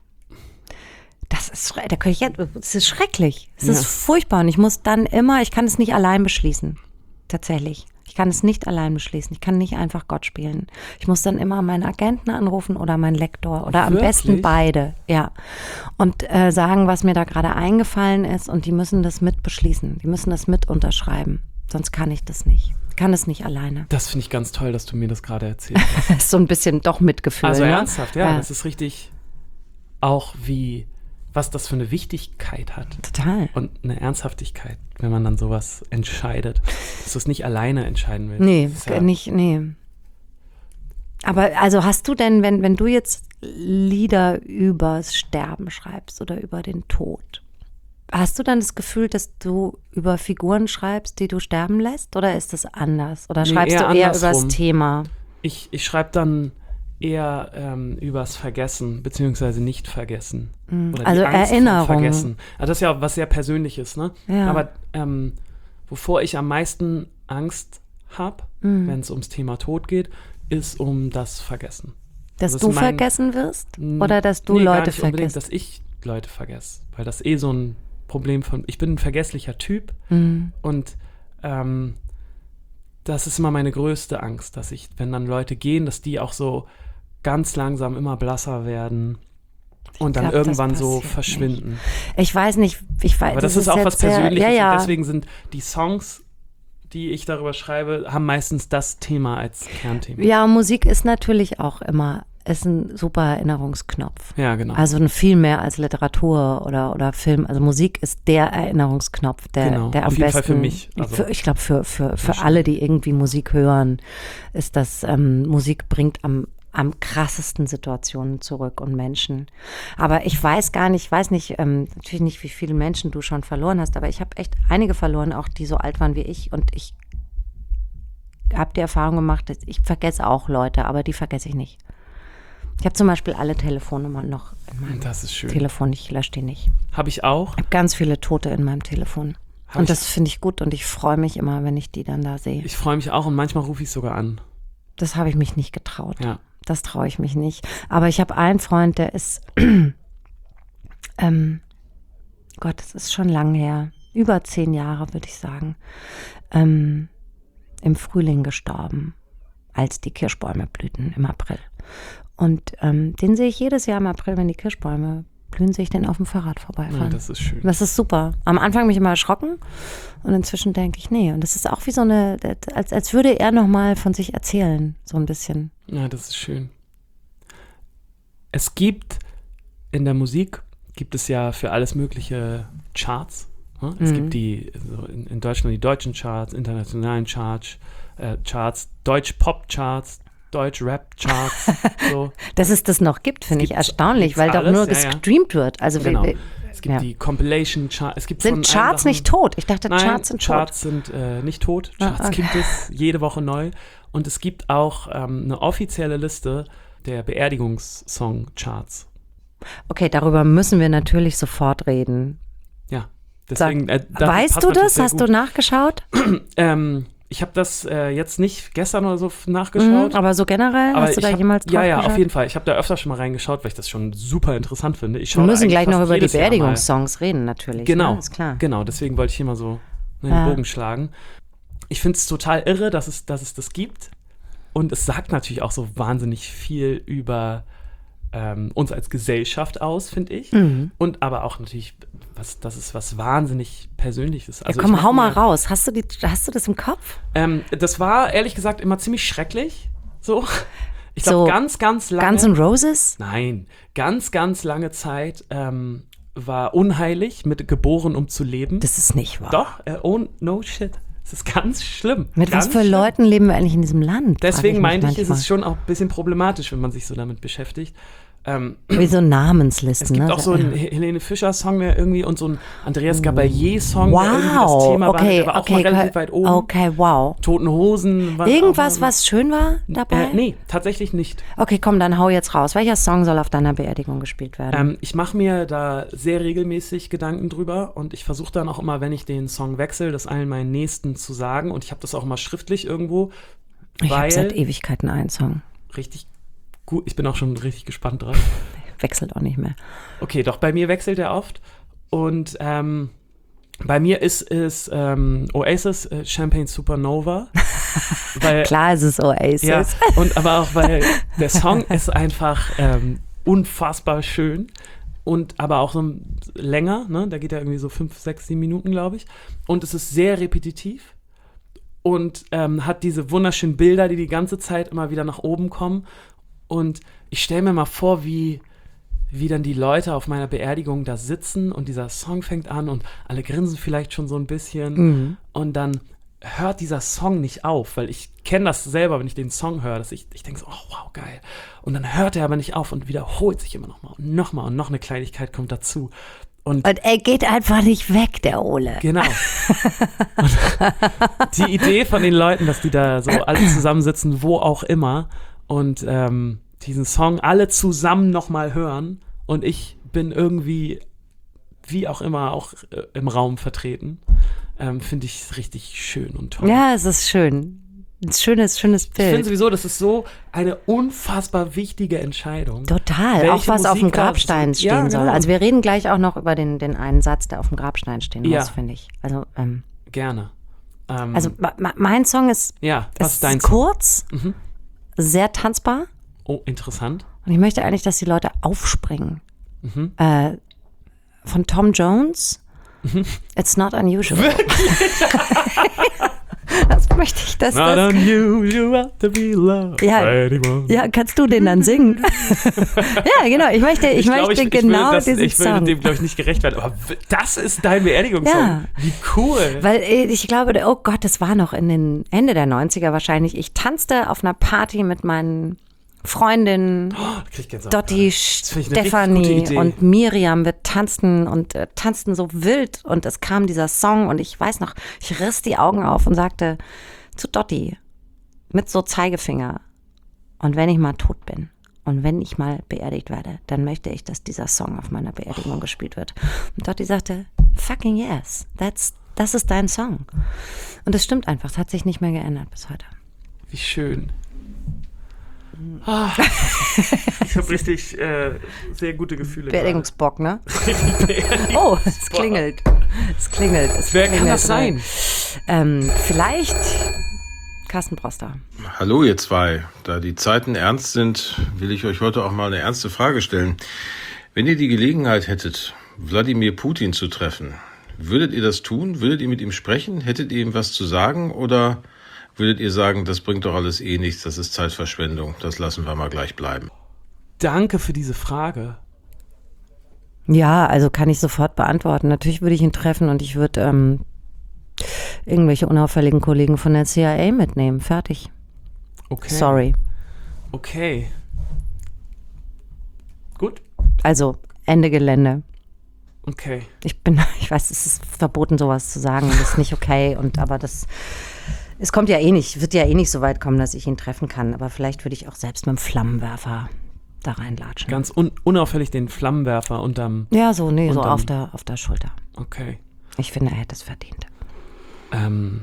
Das ist, schre- da kann ich jetzt, es ist schrecklich. Es Ja. ist furchtbar und ich muss dann immer, ich kann es nicht allein beschließen. Tatsächlich. Ich kann es nicht allein beschließen. Ich kann nicht einfach Gott spielen. Ich muss dann immer meinen Agenten anrufen oder meinen Lektor oder am Wirklich? besten beide. Ja. Und äh, sagen, was mir da gerade eingefallen ist und die müssen das mit beschließen. Die müssen das mit unterschreiben. Sonst kann ich das nicht. Ich kann es nicht alleine. Das finde ich ganz toll, dass du mir das gerade erzählst. Das ist so ein bisschen doch Mitgefühl. Also ne? ernsthaft, ja, Ja. das ist richtig auch wie, was das für eine Wichtigkeit hat Total. und eine Ernsthaftigkeit, wenn man dann sowas entscheidet, dass du es nicht alleine entscheiden willst. Nee, Das ist ja, nicht, nee. Aber also hast du denn, wenn, wenn du jetzt Lieder übers Sterben schreibst oder über den Tod, hast du dann das Gefühl, dass du über Figuren schreibst, die du sterben lässt? Oder ist das anders? Oder Nee, schreibst eher du eher andersrum. übers Thema? Ich, ich schreibe dann eher ähm, übers Vergessen, beziehungsweise nicht vergessen. Oder Also die Angst Erinnerung. Vom Vergessen. Also das ist ja was sehr Persönliches, ne? Ja. Aber ähm, wovor ich am meisten Angst habe, Mhm. wenn es ums Thema Tod geht, ist um das Vergessen. Dass Also du das ist mein- vergessen wirst? Mm, Oder dass du nee, gar Leute nicht unbedingt, vergisst? dass ich Leute vergesse. Weil das eh so ein Problem von, ich bin ein vergesslicher Typ Mhm. und ähm, das ist immer meine größte Angst, dass ich, wenn dann Leute gehen, dass die auch so ganz langsam immer blasser werden und dann glaub, das irgendwann so passiert verschwinden. Ich weiß nicht, ich weiß. Aber das, ist auch jetzt was sehr- Persönliches Ja, ja. und deswegen sind die Songs, die ich darüber schreibe, haben meistens das Thema als Kernthema. Ja, Musik ist natürlich auch immer, ist ein super Erinnerungsknopf. Ja, genau. Also ein viel mehr als Literatur oder, oder Film. Also Musik ist der Erinnerungsknopf, der, Genau, der am auf jeden besten. Fall für mich, also- für, ich glaube, für, für, für schon. alle, die irgendwie Musik hören, ist das, ähm, Musik bringt am, am krassesten Situationen zurück und Menschen. Aber ich weiß gar nicht, ich weiß nicht, ähm, natürlich nicht, wie viele Menschen du schon verloren hast, aber ich habe echt einige verloren, auch die so alt waren wie ich. Und ich habe die Erfahrung gemacht, dass ich vergesse auch Leute, aber die vergesse ich nicht. Ich habe zum Beispiel alle Telefonnummern noch in meinem Das ist schön. Telefon. Ich lösche die nicht. Habe ich auch. Ich habe ganz viele Tote in meinem Telefon. Hab und ich- das finde ich gut und ich freue mich immer, wenn ich die dann da sehe. Ich freue mich auch und manchmal rufe ich sogar an. Das habe ich mich nicht getraut. Ja. Das traue ich mich nicht. Aber ich habe einen Freund, der ist, ähm, Gott, das ist schon lang her, über zehn Jahre würde ich sagen, ähm, im Frühling gestorben, als die Kirschbäume blühten im April. Und ähm, den sehe ich jedes Jahr im April, wenn die Kirschbäume blühen, sehe ich den auf dem Fahrrad vorbeifahren. Ja, das ist schön. Das ist super. Am Anfang mich immer erschrocken und inzwischen denke ich, nee. Und das ist auch wie so eine, als, als würde er nochmal von sich erzählen, so ein bisschen. Ja, das ist schön. Es gibt in der Musik, gibt es ja für alles mögliche Charts. Ne? Es Mhm. gibt die, so in, in Deutschland die deutschen Charts, internationalen Charts, äh, Charts, Deutsch-Pop-Charts, Deutsch-Rap-Charts. So. Dass es das noch gibt, finde ich gibt's- erstaunlich, gibt's weil doch alles, nur ja, ja. gestreamt wird. Also Genau. wir, wir, Es gibt ja. die Compilation-Charts. Es gibt Sind von allen Charts Sachen- nicht tot? Ich dachte, Nein, Charts sind Charts sind äh, nicht tot. Ah, Charts okay. gibt es jede Woche neu. Und es gibt auch ähm, eine offizielle Liste der Beerdigungssong-Charts. tot. Okay, darüber müssen wir natürlich sofort reden. Ja, deswegen. Sag, Äh, das weißt passt du natürlich das? sehr Hast gut. du nachgeschaut? Ähm, ich habe das äh, jetzt nicht gestern oder so f- nachgeschaut. Mhm, aber so generell, aber hast du ich da hab, jemals drauf Ja, ja, geschaut? auf jeden Fall. Ich habe da öfter schon mal reingeschaut, weil ich das schon super interessant finde. Ich Wir schaue müssen eigentlich gleich noch fast über die jedes Jahr mal. Beerdigungssongs reden, natürlich. Genau, Ne? Ist klar. genau. Deswegen wollte ich hier mal so einen Ja. Bogen schlagen. Ich finde es total irre, dass es, dass es das gibt. Und es sagt natürlich auch so wahnsinnig viel über ähm, uns als Gesellschaft aus, finde ich. Mhm. Und aber auch natürlich, was, das ist was wahnsinnig Persönliches. Also ja, ich komm, mach hau mal mir- raus. Hast du, die, hast du das im Kopf? Ähm, das war ehrlich gesagt immer ziemlich schrecklich. So. Ich glaube, So ganz, ganz lange. Guns N' Roses? Nein, ganz, ganz lange Zeit ähm, war unheilig mit geboren, um zu leben. Das ist nicht wahr. Doch, äh, oh, no shit. Das ist ganz schlimm. Mit ganz was für schlimm. Leuten leben wir eigentlich in diesem Land? frag Deswegen mich meinte ich, ist manchmal. es schon auch ein bisschen problematisch, wenn man sich so damit beschäftigt. Ähm, Wie so Namenslisten. es gibt ne? auch so einen He- Helene Fischer-Song der irgendwie und so einen Andreas Gabalier-Song, der irgendwie das Wow, Thema war, okay, der war auch okay, mal relativ weit oben. okay, wow. Toten Hosen. waren auch Irgendwas, mal- was schön war dabei? Äh, nee, tatsächlich nicht. Okay, komm, dann hau jetzt raus. Welcher Song soll auf deiner Beerdigung gespielt werden? Ähm, ich mache mir da sehr regelmäßig Gedanken drüber und ich versuche dann auch immer, wenn ich den Song wechsle, das allen meinen Nächsten zu sagen und ich habe das auch mal schriftlich irgendwo, ich habe weil seit Ewigkeiten einen Song. richtig gut, ich bin auch schon richtig gespannt drauf. Wechselt auch nicht mehr. Okay, doch bei mir wechselt er oft und ähm, bei mir ist es ähm, Oasis äh, Champagne Supernova. weil, Klar ist es Oasis. ja, und aber auch, weil der Song ist einfach ähm, unfassbar schön und aber auch so ein- länger, ne? Da geht er irgendwie so fünf, sechs, sieben Minuten, glaube ich. Und es ist sehr repetitiv und ähm, hat diese wunderschönen Bilder, die die ganze Zeit immer wieder nach oben kommen. Und ich stelle mir mal vor, wie, wie dann die Leute auf meiner Beerdigung da sitzen und dieser Song fängt an und alle grinsen vielleicht schon so ein bisschen Mhm. und dann hört dieser Song nicht auf, weil ich kenne das selber, wenn ich den Song höre, dass ich, ich denke so, oh wow, geil. Und dann hört er aber nicht auf und wiederholt sich immer nochmal und nochmal und noch eine Kleinigkeit kommt dazu. Und Und er geht einfach nicht weg, der Ole. genau. Und die Idee von den Leuten, dass die da so alle zusammensitzen, wo auch immer, und ähm, diesen Song alle zusammen nochmal hören und ich bin irgendwie, wie auch immer, auch äh, im Raum vertreten, ähm, finde ich richtig schön und toll. Ja, es ist schön. Ein schönes, schönes Ich finde Bild. sowieso, das ist so eine unfassbar wichtige Entscheidung. Total. welche Auch was auf dem Musik da- Grabstein stehen Ja, soll. genau. Also wir reden gleich auch noch über den, den einen Satz, der auf dem Grabstein stehen Ja. muss, finde ich. Also, ähm, Gerne. Ähm, also ma- ma- mein Song ist, ja, was ist ist dein Song? kurz, Mhm. sehr tanzbar. Oh, interessant. Und ich möchte eigentlich, dass die Leute aufspringen. Mhm. Äh, von Tom Jones. It's not unusual. Das möchte ich, dass Not das. unusual to be loved Ja. by anyone. Ja, kannst du den dann singen? Ja, genau. Ich möchte, ich, glaub, möchte ich, genau ich will das, diesen Ich will Song. dem, glaube ich, nicht gerecht werden. Aber w- das ist dein Beerdigungssong. Ja. Wie cool. Weil äh, ich glaube, oh Gott, das war noch in den Ende der neunziger wahrscheinlich. Ich tanzte auf einer Party mit meinen Freundinnen Oh, krieg ich Gänsehaut. Dotti, Das finde ich eine richtig gute Stefanie Idee. und Miriam. Wir tanzten und äh, tanzten so wild und es kam dieser Song und ich weiß noch, ich riss die Augen auf und sagte zu Dotti mit so Zeigefinger, und wenn ich mal tot bin Und wenn ich mal beerdigt werde, dann möchte ich, dass dieser Song auf meiner Beerdigung oh. gespielt wird. Und Dotti sagte, fucking yes, that's, das ist dein Song. Und das stimmt einfach, es hat sich nicht mehr geändert bis heute. Wie schön. Ah, ich habe richtig äh, sehr gute Gefühle. Beerdigungsbock, ne? Oh, es klingelt. Es klingelt. Es Wer klingelt kann das sein? Ähm, vielleicht Carsten Broster. Hallo ihr zwei. Da die Zeiten ernst sind, will ich euch heute auch mal eine ernste Frage stellen. Wenn ihr die Gelegenheit hättet, Wladimir Putin zu treffen, würdet ihr das tun? Würdet ihr mit ihm sprechen? Hättet ihr ihm was zu sagen? Oder würdet ihr sagen, das bringt doch alles eh nichts, das ist Zeitverschwendung, das lassen wir mal gleich bleiben? Danke für diese Frage. Ja, also kann ich sofort beantworten. Natürlich würde ich ihn treffen und ich würde ähm, irgendwelche unauffälligen Kollegen von der C I A mitnehmen. Fertig. Okay. Sorry. Okay. Gut. Also, Ende Gelände. Okay. Ich bin, ich weiß, es ist verboten, sowas zu sagen. Das ist nicht okay. Und aber das, es kommt ja eh nicht, wird ja eh nicht so weit kommen, dass ich ihn treffen kann. Aber vielleicht würde ich auch selbst mit dem Flammenwerfer da reinlatschen. Ganz un- unauffällig den Flammenwerfer unterm... Ja, so, nee, so unterm, auf der, auf der Schulter. Okay. Ich finde, er hätte es verdient. Ähm.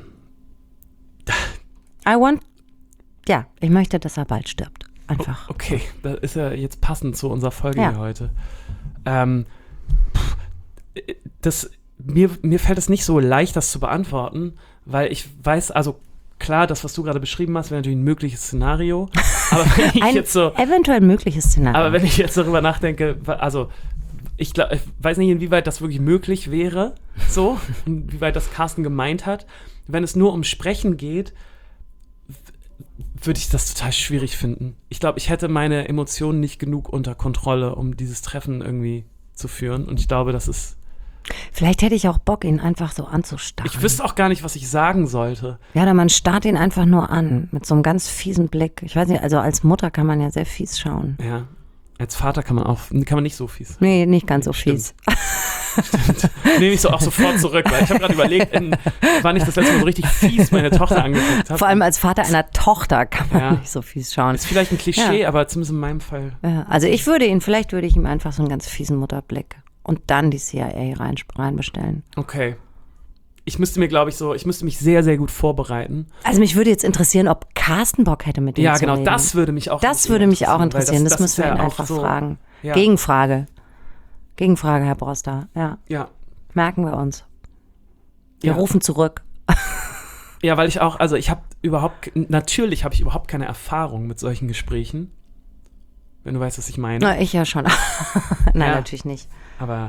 I want, ja, ich möchte, dass er bald stirbt. Einfach. Okay, das ist ja jetzt passend zu unserer Folge Ja. hier heute. Ähm, pff, das, mir, mir fällt es nicht so leicht, das zu beantworten, weil ich weiß, also klar, das, was du gerade beschrieben hast, wäre natürlich ein mögliches Szenario. Aber wenn ich Ein jetzt so, eventuell mögliches Szenario. aber wenn ich jetzt darüber nachdenke, also ich, glaub, ich weiß nicht, inwieweit das wirklich möglich wäre, so, inwieweit das Carsten gemeint hat. Wenn es nur um Sprechen geht, würde ich das total schwierig finden. Ich glaube, ich hätte meine Emotionen nicht genug unter Kontrolle, um dieses Treffen irgendwie zu führen. Und ich glaube, das ist... Vielleicht hätte ich auch Bock, ihn einfach so anzustarren. Ich wüsste auch gar nicht, was ich sagen sollte. Ja, oder man starrt ihn einfach nur an, mit so einem ganz fiesen Blick. Ich weiß nicht, also als Mutter kann man ja sehr fies schauen. Ja, als Vater kann man auch, kann man nicht so fies. Nee, nicht ganz so Stimmt. fies. Stimmt. Nehme ich so auch sofort zurück, weil ich habe gerade überlegt, in, wann ich das letzte Mal so richtig fies meine Tochter angeguckt habe. Vor allem als Vater einer Tochter kann man Ja. nicht so fies schauen. Ist vielleicht ein Klischee, Ja. aber zumindest in meinem Fall. Ja, also ich würde ihn, vielleicht würde ich ihm einfach so einen ganz fiesen Mutterblick und dann die C I A rein, reinbestellen. Okay. Ich müsste mir, glaube ich, so, ich müsste mich sehr, sehr gut vorbereiten. Also mich würde jetzt interessieren, ob Carsten Bock hätte, mit ihm Ja, zu genau, reden. das würde mich auch Das würde mich auch interessieren, weil das, müssen wir ist ihn ja auch einfach so, fragen. Ja. Gegenfrage. Gegenfrage, Herr Broster. Ja, Ja. merken wir uns. Wir Ja. rufen zurück. Ja, weil ich auch, also ich habe überhaupt, natürlich habe ich überhaupt keine Erfahrung mit solchen Gesprächen. Wenn du weißt, was ich meine. Na, ich ja schon. Nein, Ja. natürlich nicht. Aber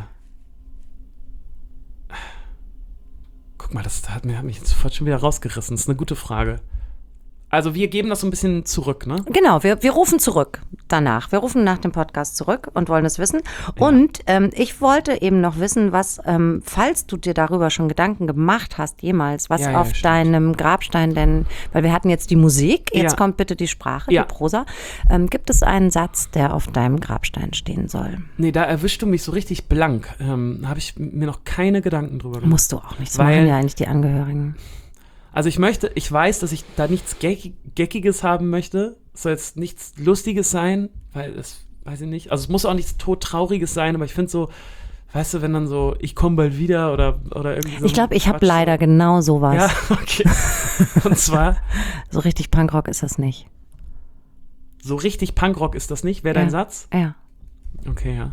guck mal, das hat, mir, hat mich jetzt sofort schon wieder rausgerissen. Das ist eine gute Frage. Also wir geben das so ein bisschen zurück, ne? Genau, wir, wir rufen zurück danach. Wir rufen nach dem Podcast zurück und wollen es wissen. Und ähm, ich wollte eben noch wissen, was, ähm, falls du dir darüber schon Gedanken gemacht hast, jemals, was Ja, ja, auf stimmt. deinem Grabstein denn, weil wir hatten jetzt die Musik, jetzt Ja. kommt bitte die Sprache, Ja. die Prosa. Ähm, gibt es einen Satz, der auf deinem Grabstein stehen soll? Nee, da erwischst du mich so richtig blank. Ähm, habe ich mir noch keine Gedanken drüber gemacht. Musst du auch nicht. Das Weil- machen ja eigentlich die Angehörigen. Also ich möchte, ich weiß, dass ich da nichts Geck- Geckiges haben möchte. Es soll jetzt nichts Lustiges sein, weil es, weiß ich nicht, also es muss auch nichts todtrauriges sein, aber ich finde so, weißt du, wenn dann so, ich komme bald wieder oder, oder irgendwie so. Ich glaube, ich habe Quatsch. leider genau sowas. Ja, okay. Und zwar, So richtig Punkrock ist das nicht. so richtig Punkrock ist das nicht. Wäre dein Ja. Satz? Ja. Okay, ja.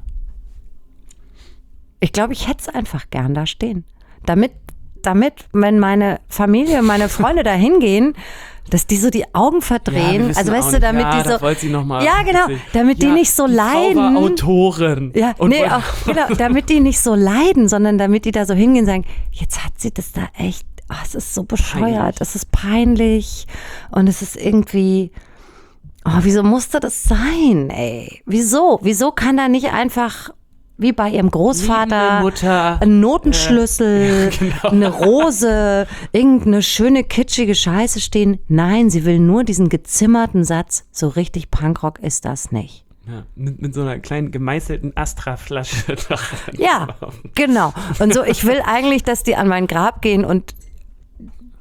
Ich glaube, ich hätte es einfach gern da stehen. Damit, damit, wenn meine Familie, meine Freunde da hingehen, dass die so die Augen verdrehen. Ja, wir also wissen weißt auch du, nicht. damit ja, die das so. wollte sie noch mal Ja, genau, erzählen. damit die nicht so die leiden. Frau war Autorin. Ja, Und nee, wollte- auch, genau, damit die nicht so leiden, sondern damit die da so hingehen und sagen, jetzt hat sie das da echt, oh, es ist so bescheuert, Peinlich. es ist peinlich und es ist irgendwie, oh, wieso musste das sein, ey? Wieso? Wieso kann da nicht einfach, wie bei ihrem Großvater, Liebe Mutter. ein Notenschlüssel, ja, genau. eine Rose, irgendeine schöne kitschige Scheiße stehen? Nein, sie will nur diesen gezimmerten Satz, so richtig Punkrock ist das nicht. Ja, mit, mit so einer kleinen gemeißelten Astra-Flasche. Ja, genau. Und so, ich will eigentlich, dass die an mein Grab gehen und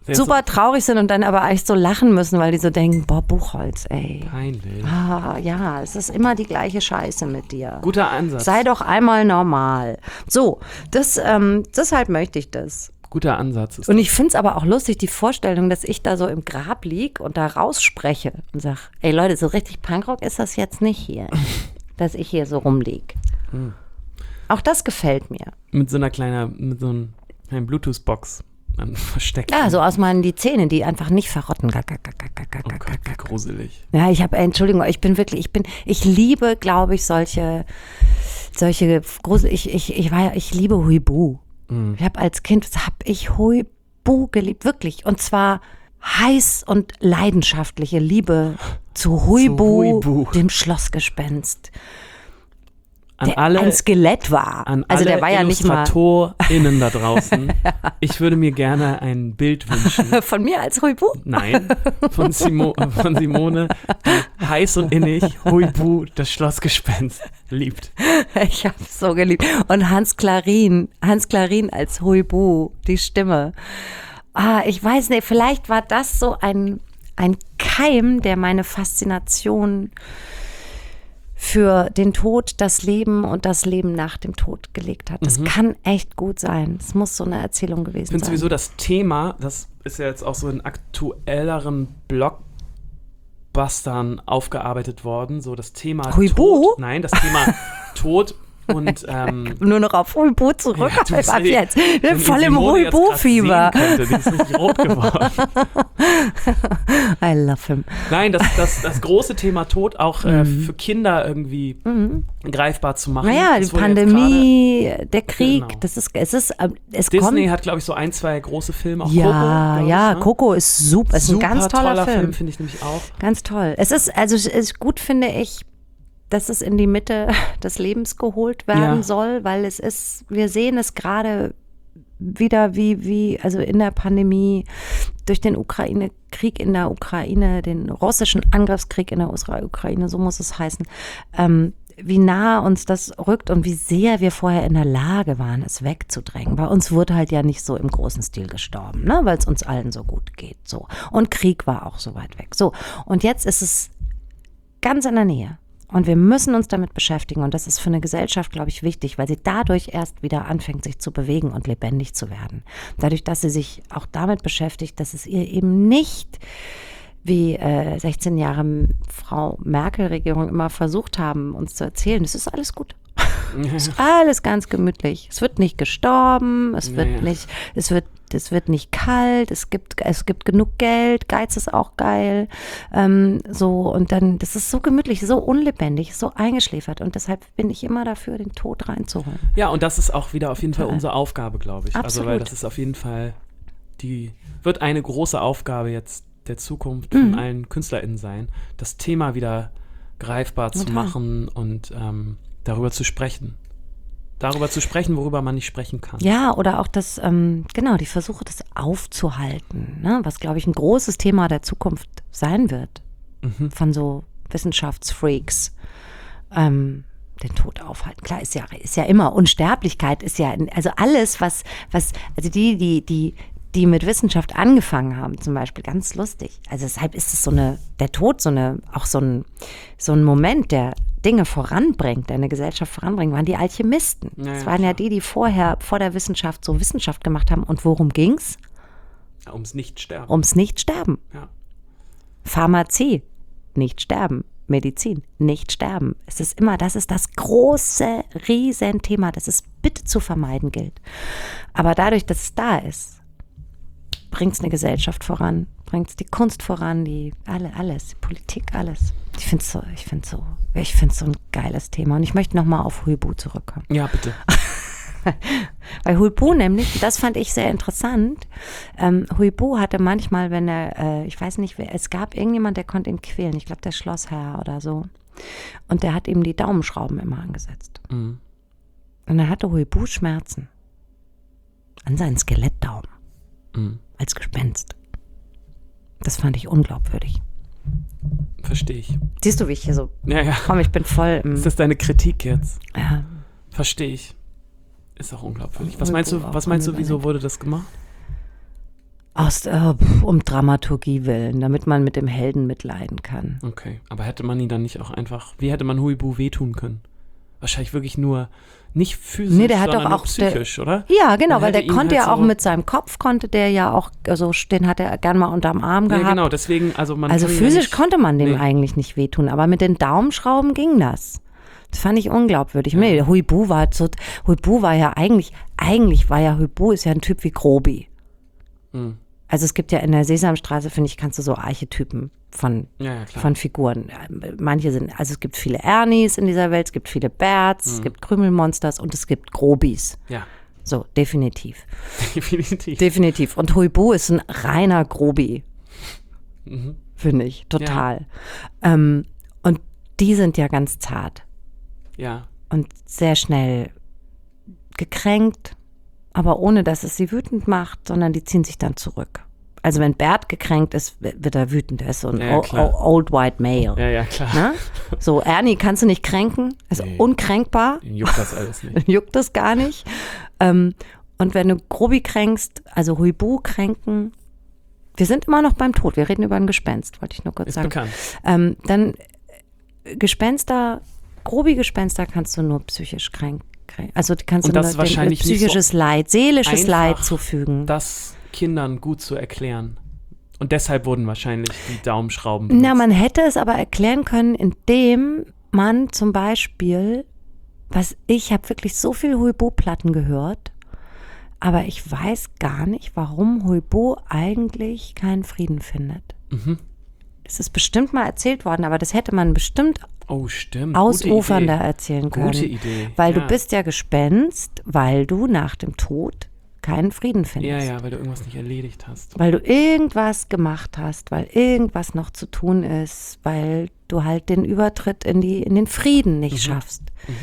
super traurig sind und dann aber echt so lachen müssen, weil die so denken, boah, Buchholz, ey. Peinlich. Ah, ja, es ist immer die gleiche Scheiße mit dir. Guter Ansatz. Sei doch einmal normal. So, das, ähm, deshalb möchte ich das. Guter Ansatz. Ist Und ich finde es aber auch lustig, die Vorstellung, dass ich da so im Grab lieg und da rausspreche und sage, ey Leute, so richtig Punkrock ist das jetzt nicht hier, dass ich hier so rumlieg. Hm. Auch das gefällt mir. Mit so einer kleinen, mit so einer kleinen Bluetooth-Box versteckt. Ja, so aus meinen die Zähne, die einfach nicht verrotten. Gack, gack, gack, gack, gack, Oh Gott, gack, wie gack. gruselig. Ja, ich habe, Entschuldigung, ich bin wirklich, ich bin, ich liebe, glaube ich, solche, solche Grusel, ich, ich, ich war ja, ich liebe Huibu. Mhm. Ich habe als Kind, habe ich Huibu geliebt, wirklich. Und zwar heiß und leidenschaftliche Liebe zu Huibu, Zu Huibu. dem Schlossgespenst. An Der alle, ein Skelett war. an Also alle der war ja nicht mal IllustratorInnen da draußen. Ich würde mir gerne ein Bild wünschen. von mir als Huibu. Nein, von, Simo, von Simone, die heiß und innig Huibu, das Schlossgespenst, liebt. Ich habe es so geliebt. Und Hans Klarin, Hans Klarin als Huibu, die Stimme. Ah, ich weiß nicht, vielleicht war das so ein, ein Keim, der meine Faszination für den Tod, das Leben und das Leben nach dem Tod gelegt hat. Das mhm. kann echt gut sein. Es muss so eine Erzählung gewesen Ich finde sein. sowieso das Thema, das ist ja jetzt auch so in aktuelleren Blockbustern aufgearbeitet worden, so das Thema Huibu? Tod. Nein, das Thema Tod und ähm, Nur noch auf Huibu zurück. Ja, du bist ab die- jetzt. Wir wenn sind ihr voll im Simone jetzt grad Huibu-Fieber. sehen könnte, Die ist richtig rot geworden. I love him. Nein, das, das, das große Thema Tod auch äh, für Kinder irgendwie greifbar zu machen. Naja, die Das wurde jetzt Pandemie, der Krieg, Genau. das ist, es ist, äh, es Disney kommt. hat, glaube ich, so ein, zwei große Filme, auch Ja, Coco. glaub ich, ja, ne? Coco ist super, ist Super ein ganz toller, Film. finde ich nämlich auch. Ganz toll. Es ist, also es ist gut, finde ich, dass es in die Mitte des Lebens geholt werden Ja. soll, weil es ist, wir sehen es gerade wieder wie, wie, also in der Pandemie, durch den Ukraine-Krieg in der Ukraine, den russischen Angriffskrieg in der Ukraine, so muss es heißen, ähm, wie nah uns das rückt und wie sehr wir vorher in der Lage waren, es wegzudrängen. Bei uns wurde halt ja nicht so im großen Stil gestorben, ne, weil es uns allen so gut geht. So. Und Krieg war auch so weit weg. So. Und jetzt ist es ganz in der Nähe. Und wir müssen uns damit beschäftigen. Und das ist für eine Gesellschaft, glaube ich, wichtig, weil sie dadurch erst wieder anfängt, sich zu bewegen und lebendig zu werden. Dadurch, dass sie sich auch damit beschäftigt, dass es ihr eben nicht wie äh, sechzehn Jahre Frau Merkel-Regierung immer versucht haben, uns zu erzählen, es ist alles gut. Es ist alles ganz gemütlich. Es wird nicht gestorben, es wird Ja, ja. nicht, es wird, es wird nicht kalt, es gibt, es gibt genug Geld, Geiz ist auch geil. Ähm, so, und dann, das ist so gemütlich, so unlebendig, so eingeschläfert. Und deshalb bin ich immer dafür, den Tod reinzuholen. Ja, und das ist auch wieder auf jeden Fall Total. unsere Aufgabe, glaube ich. Also, Absolut. weil das ist auf jeden Fall die, wird eine große Aufgabe jetzt der Zukunft von Mhm. allen KünstlerInnen sein, das Thema wieder greifbar zu Total. machen und ähm, darüber zu sprechen. Darüber zu sprechen, worüber man nicht sprechen kann. Ja, oder auch das, ähm, genau, die Versuche, das aufzuhalten, ne? Was, glaube ich, ein großes Thema der Zukunft sein wird, Mhm. von so Wissenschaftsfreaks. Ähm, den Tod aufhalten. Klar, ist ja, ist ja immer, Unsterblichkeit ist ja, also alles, was, was, also die, die, die, die mit Wissenschaft angefangen haben, zum Beispiel, ganz lustig. Also deshalb ist es so eine, der Tod so eine, auch so ein, so ein Moment, der Dinge voranbringt, der eine Gesellschaft voranbringt, waren die Alchemisten. Ja, das ja, waren ja klar. die, die vorher, vor der Wissenschaft so Wissenschaft gemacht haben. Und worum ging's? Ja, ums Nicht-Sterben. Ums Nicht-Sterben. Ja. Pharmazie, nicht sterben. Medizin, nicht sterben. Es ist immer, das ist das große Riesenthema, das es bitte zu vermeiden gilt. Aber dadurch, dass es da ist, bringt es eine Gesellschaft voran, bringt es die Kunst voran, die alle, alles, die Politik, alles. Ich finde es so, ich finde so, ich finde so ein geiles Thema. Und ich möchte nochmal auf Huibu zurückkommen. Ja, bitte. Weil Huibu nämlich, das fand ich sehr interessant, ähm, Huibu hatte manchmal, wenn er, äh, ich weiß nicht, wer, es gab irgendjemand, der konnte ihn quälen, ich glaube der Schlossherr oder so. Und der hat ihm die Daumenschrauben immer angesetzt. Mhm. Und dann hatte Huibu Schmerzen an seinen Skelettdaumen Mhm. als Gespenst. Das fand ich unglaubwürdig. Verstehe ich. Siehst du, wie ich hier so, Ja, ja. komm, ich bin voll im, Ist das deine Kritik jetzt? ja, Verstehe ich. Ist auch unglaubwürdig. Was Huibu meinst du, auch was meinst du, wieso unüberlegt. wurde das gemacht? Aus, äh, um Dramaturgie willen, damit man mit dem Helden mitleiden kann. Okay, aber hätte man ihn dann nicht auch einfach, wie hätte man Huibu wehtun können? Wahrscheinlich wirklich nur, nicht physisch, nee, der hat sondern doch nur auch psychisch, der, oder? Ja, genau, Man weil der hätte ihn konnte halt ja auch so- mit seinem Kopf, konnte der ja auch, also den hat er gern mal unterm Arm Ja, gehabt. genau, deswegen, also man Also kann ihn physisch ja nicht, konnte man dem nee. eigentlich nicht wehtun, aber mit den Daumenschrauben ging das. Das fand ich unglaubwürdig. Nee, Huibu war so, Huibu war ja eigentlich, eigentlich war ja Huibu ist ja ein Typ wie Grobi. Mhm. Also es gibt ja in der Sesamstraße, finde ich, kannst du so Archetypen von, Ja, ja, klar. von Figuren. Manche sind, also es gibt viele Ernies in dieser Welt, es gibt viele Berts, Mhm. es gibt Krümelmonsters und es gibt Grobis. Ja, So, definitiv. definitiv. Definitiv. Und Huibu ist ein reiner Grobi, Mhm. finde ich, total. Ähm, und die sind ja ganz zart Ja, und sehr schnell gekränkt, aber ohne, dass es sie wütend macht, sondern die ziehen sich dann zurück. Also wenn Bert gekränkt ist, wird er wütend. Er ist so ein Ja, ja, o- klar. o- old white male. ja, ja, klar. Ne? So, Ernie kannst du nicht kränken, ist Nee. unkränkbar, Den juckt das alles nicht. juckt das gar nicht. Ähm, und wenn du Grobi kränkst, also Huibu kränken, wir sind immer noch beim Tod, wir reden über ein Gespenst, wollte ich nur kurz Ist sagen. bekannt. Ähm, dann äh, Gespenster, grobi Gespenster kannst du nur psychisch kränken. Also die kannst Und du das nur ist wahrscheinlich dem, nicht so psychisches Leid, seelisches einfach, Leid zufügen. Das Kindern gut zu erklären. Und deshalb wurden wahrscheinlich die Daumenschrauben benutzt. Na, man hätte es aber erklären können, indem man zum Beispiel, was ich habe wirklich so viel Huibu-Platten gehört, aber ich weiß gar nicht, warum Huibu eigentlich keinen Frieden findet. Mhm. Es ist bestimmt mal erzählt worden, aber das hätte man bestimmt Oh, stimmt. ausufernder Gute Idee. erzählen können. Gute Idee. Weil ja. du bist ja Gespenst, weil du nach dem Tod keinen Frieden findest. Ja, ja, weil du irgendwas nicht erledigt hast. Weil du irgendwas gemacht hast, weil irgendwas noch zu tun ist, weil du halt den Übertritt in, die, in den Frieden nicht Mhm. schaffst. Mhm.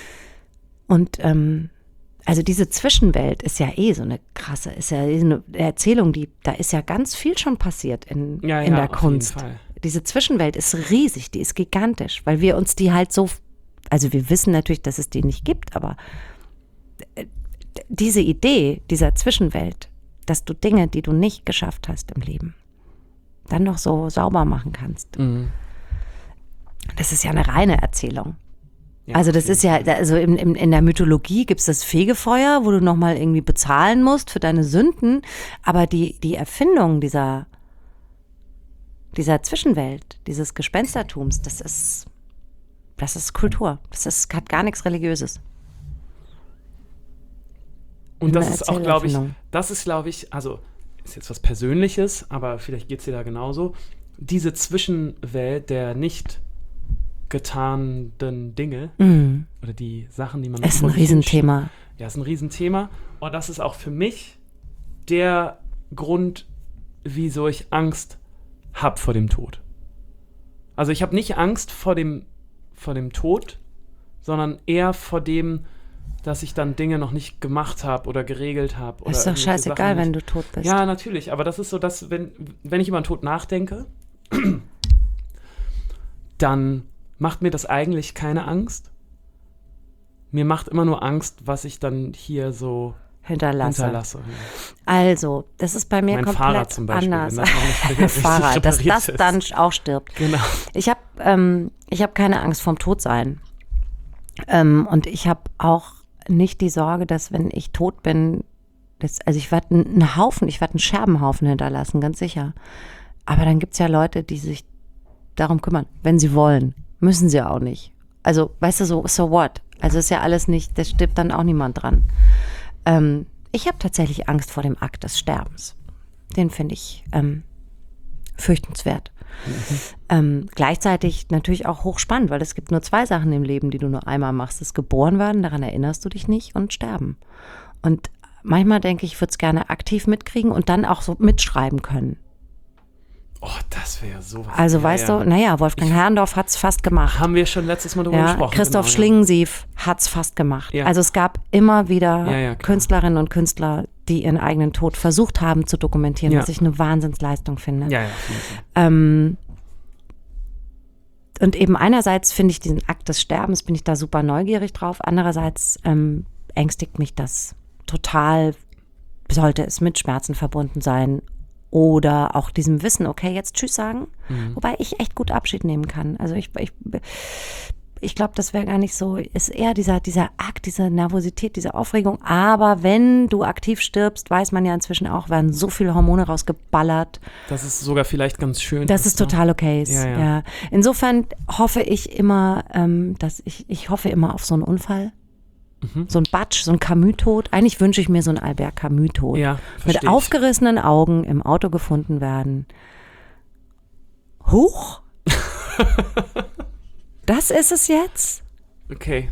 Und ähm, also diese Zwischenwelt ist ja eh so eine krasse, ist ja eine Erzählung, die, da ist ja ganz viel schon passiert in, Ja, in ja, der auf Kunst. jeden Fall. Diese Zwischenwelt ist riesig, die ist gigantisch, weil wir uns die halt so, also wir wissen natürlich, dass es die nicht gibt, aber äh, diese Idee dieser Zwischenwelt, dass du Dinge, die du nicht geschafft hast im Leben, dann noch so sauber machen kannst, Mhm. das ist ja eine reine Erzählung. Ja, Also das auf jeden ist ja, Fall. also in, in, in der Mythologie gibt es das Fegefeuer, wo du nochmal irgendwie bezahlen musst für deine Sünden, aber die, die Erfindung dieser, dieser Zwischenwelt, dieses Gespenstertums, das ist, das ist Kultur, das ist, hat gar nichts Religiöses. Und das eine ist auch, glaube ich, Erzählerfindung. das ist, glaube ich, also ist jetzt was Persönliches, aber vielleicht geht es dir da genauso. Diese Zwischenwelt der nicht getanen Dinge Mhm. oder die Sachen, die man Ist vor ein sich hinschiebt. Riesenthema. Ja, ist ein Riesenthema. Und das ist auch für mich der Grund, wieso ich Angst habe vor dem Tod. Also ich habe nicht Angst vor dem, vor dem Tod, sondern eher vor dem, dass ich dann Dinge noch nicht gemacht habe oder geregelt habe. Ist doch scheißegal, wenn du tot bist. Ja, natürlich, aber das ist so, dass, wenn, wenn ich über den Tod nachdenke, dann macht mir das eigentlich keine Angst. Mir macht immer nur Angst, was ich dann hier so Hinterlasse. hinterlasse. Also, das ist bei mir Mein komplett Fahrrad zum Beispiel, anders. wenn das noch nicht wieder richtig Fahrrad, dass repariert das ist. dann auch stirbt. Genau. Ich habe ähm, ich hab keine Angst vorm Todsein. Ähm, und ich habe auch nicht die Sorge, dass wenn ich tot bin, das, also ich werde einen Haufen, ich werde einen Scherbenhaufen hinterlassen, ganz sicher. Aber dann gibt es ja Leute, die sich darum kümmern, wenn sie wollen. Müssen sie auch nicht. Also, weißt du, so, so what? Also ist ja alles nicht, da stirbt dann auch niemand dran. Ähm, ich habe tatsächlich Angst vor dem Akt des Sterbens. Den finde ich ähm, fürchtenswert. Mhm. Ähm, gleichzeitig natürlich auch hochspannend, weil es gibt nur zwei Sachen im Leben, die du nur einmal machst. Das geboren werden, daran erinnerst du dich nicht, und sterben. Und manchmal denke ich, ich würde es gerne aktiv mitkriegen und dann auch so mitschreiben können. Oh, das wäre sowas. Also ja, weißt ja. du, naja, Wolfgang Herrndorf hat es fast gemacht. Haben wir schon letztes Mal drüber Ja, gesprochen. Christoph genau, Schlingensief hat es fast gemacht. Ja. Also es gab immer wieder Ja, ja, klar. Künstlerinnen und Künstler, die ihren eigenen Tod versucht haben zu dokumentieren, Ja. was ich eine Wahnsinnsleistung finde. Ja, ja, auf jeden Fall. Ähm, und eben einerseits finde ich diesen Akt des Sterbens, bin ich da super neugierig drauf. Andererseits ähm, ängstigt mich das total, sollte es mit Schmerzen verbunden sein. oder auch diesem Wissen, okay, jetzt Tschüss sagen, Mhm. wobei ich echt gut Abschied nehmen kann. Also ich, ich, ich glaube, das wäre gar nicht so, ist eher dieser, dieser Akt, diese Nervosität, diese Aufregung. Aber wenn du aktiv stirbst, weiß man ja inzwischen auch, werden so viele Hormone rausgeballert, Das ist sogar vielleicht ganz schön. dass es ne? total okay ist. Ja, ja. Ja. Insofern hoffe ich immer, ähm, dass ich, ich hoffe immer auf so einen Unfall. Mhm. So ein Batsch, so ein Camus-Tod. Eigentlich wünsche ich mir so einen Albert Camus-Tod. Ja, Mit verstehe ich. aufgerissenen Augen im Auto gefunden werden. Huch? Das ist es jetzt? Okay.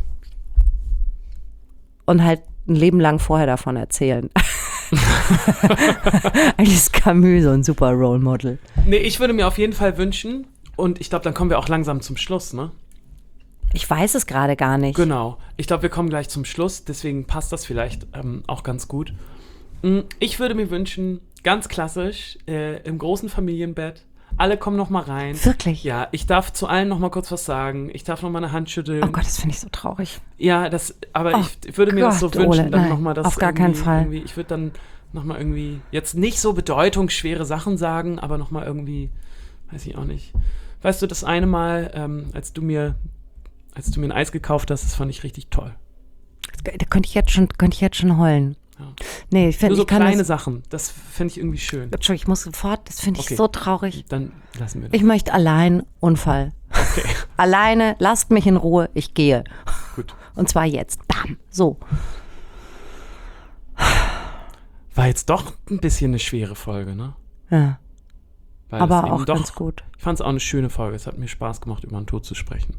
Und halt ein Leben lang vorher davon erzählen. Eigentlich ist Camus so ein super Role Model. Nee, ich würde mir auf jeden Fall wünschen, und ich glaube, dann kommen wir auch langsam zum Schluss, ne? Ich weiß es gerade gar nicht. Genau. Ich glaube, wir kommen gleich zum Schluss, deswegen passt das vielleicht ähm, auch ganz gut. Mm, Ich würde mir wünschen, ganz klassisch, äh, im großen Familienbett, alle kommen noch mal rein. Wirklich? Ja, ich darf zu allen noch mal kurz was sagen. Ich darf noch mal eine Hand schütteln. Oh Gott, das finde ich so traurig. Ja, das, aber Oh ich würde mir das so Gott, wünschen, Ole, dann nein, noch mal das auf gar keinen irgendwie- Fall. Irgendwie, ich würde dann noch mal irgendwie jetzt nicht so bedeutungsschwere Sachen sagen, aber noch mal irgendwie, weiß ich auch nicht. Weißt du, das eine Mal, ähm, als du mir, als du mir ein Eis gekauft hast, das fand ich richtig toll. Da könnte ich jetzt schon, könnte ich jetzt schon heulen. Ja. Nee, ich finde, Nur so ich kann kleine das, Sachen, das finde ich irgendwie schön. Entschuldigung, ich muss sofort, das finde ich Okay. so traurig. Dann lassen wir das. Ich möchte allein Unfall. Okay, Alleine, lasst mich in Ruhe, ich gehe. gut. Und zwar jetzt. Bam. So. War jetzt doch ein bisschen eine schwere Folge, ne? Ja. Weil es Aber eben auch doch, ganz gut. Ich fand es auch eine schöne Folge. Es hat mir Spaß gemacht, über den Tod zu sprechen.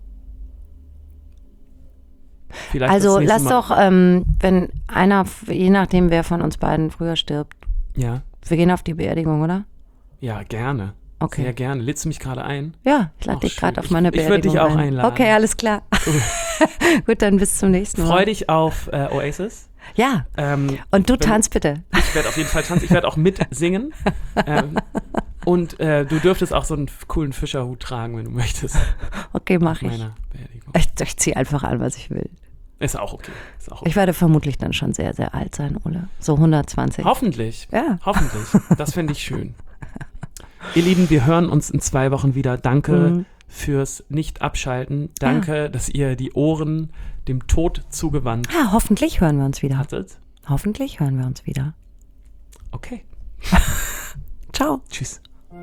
Vielleicht Also das nächste lass Mal- doch, ähm, wenn einer, je nachdem wer von uns beiden früher stirbt, Ja, wir gehen auf die Beerdigung, oder? ja, gerne. Okay. Sehr gerne. Lädst du mich gerade ein? Ja, ich lade Ach, dich gerade schön. auf meine Ich- ich Beerdigung würd dich auch ein. einladen. Okay, alles klar. Gut, dann bis zum nächsten Mal. Freu dich auf äh, Oasis. Ja, Ähm, und du wenn- tanzt bitte. Ich werde auf jeden Fall tanzen. Ich werde auch mitsingen. ähm, und äh, du dürftest auch so einen coolen Fischerhut tragen, wenn du möchtest. Okay, mach Auf ich. meiner Beerdigung. Ich, ich ziehe einfach an, was ich will. Ist auch okay. Ist auch okay. Ich werde vermutlich dann schon sehr, sehr alt sein, Ole. So hundertzwanzig. Hoffentlich. Ja. Hoffentlich. Das finde ich schön. Ihr Lieben, wir hören uns in zwei Wochen wieder. Danke Mhm. fürs Nicht-Abschalten. Danke, dass ihr die Ohren dem Tod zugewandt Ja, hoffentlich hören wir uns wieder. hattet. Hoffentlich hören wir uns wieder. Okay. Ciao. Tschüss.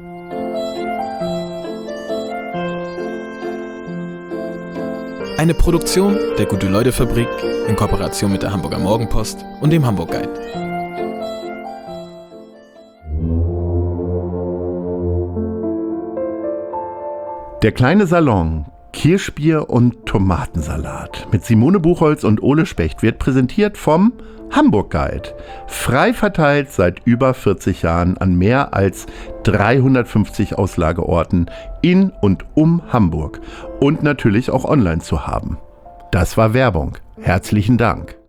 Eine Produktion der Gute-Leute-Fabrik in Kooperation mit der Hamburger Morgenpost und dem Hamburg Guide. Der kleine Salon, Kirschbier und Tomatensalat mit Simone Buchholz und Ole Specht wird präsentiert vom Hamburg Guide. Frei verteilt seit über vierzig Jahren an mehr als dreihundertfünfzig Auslageorten in und um Hamburg und natürlich auch online zu haben. Das war Werbung. Herzlichen Dank.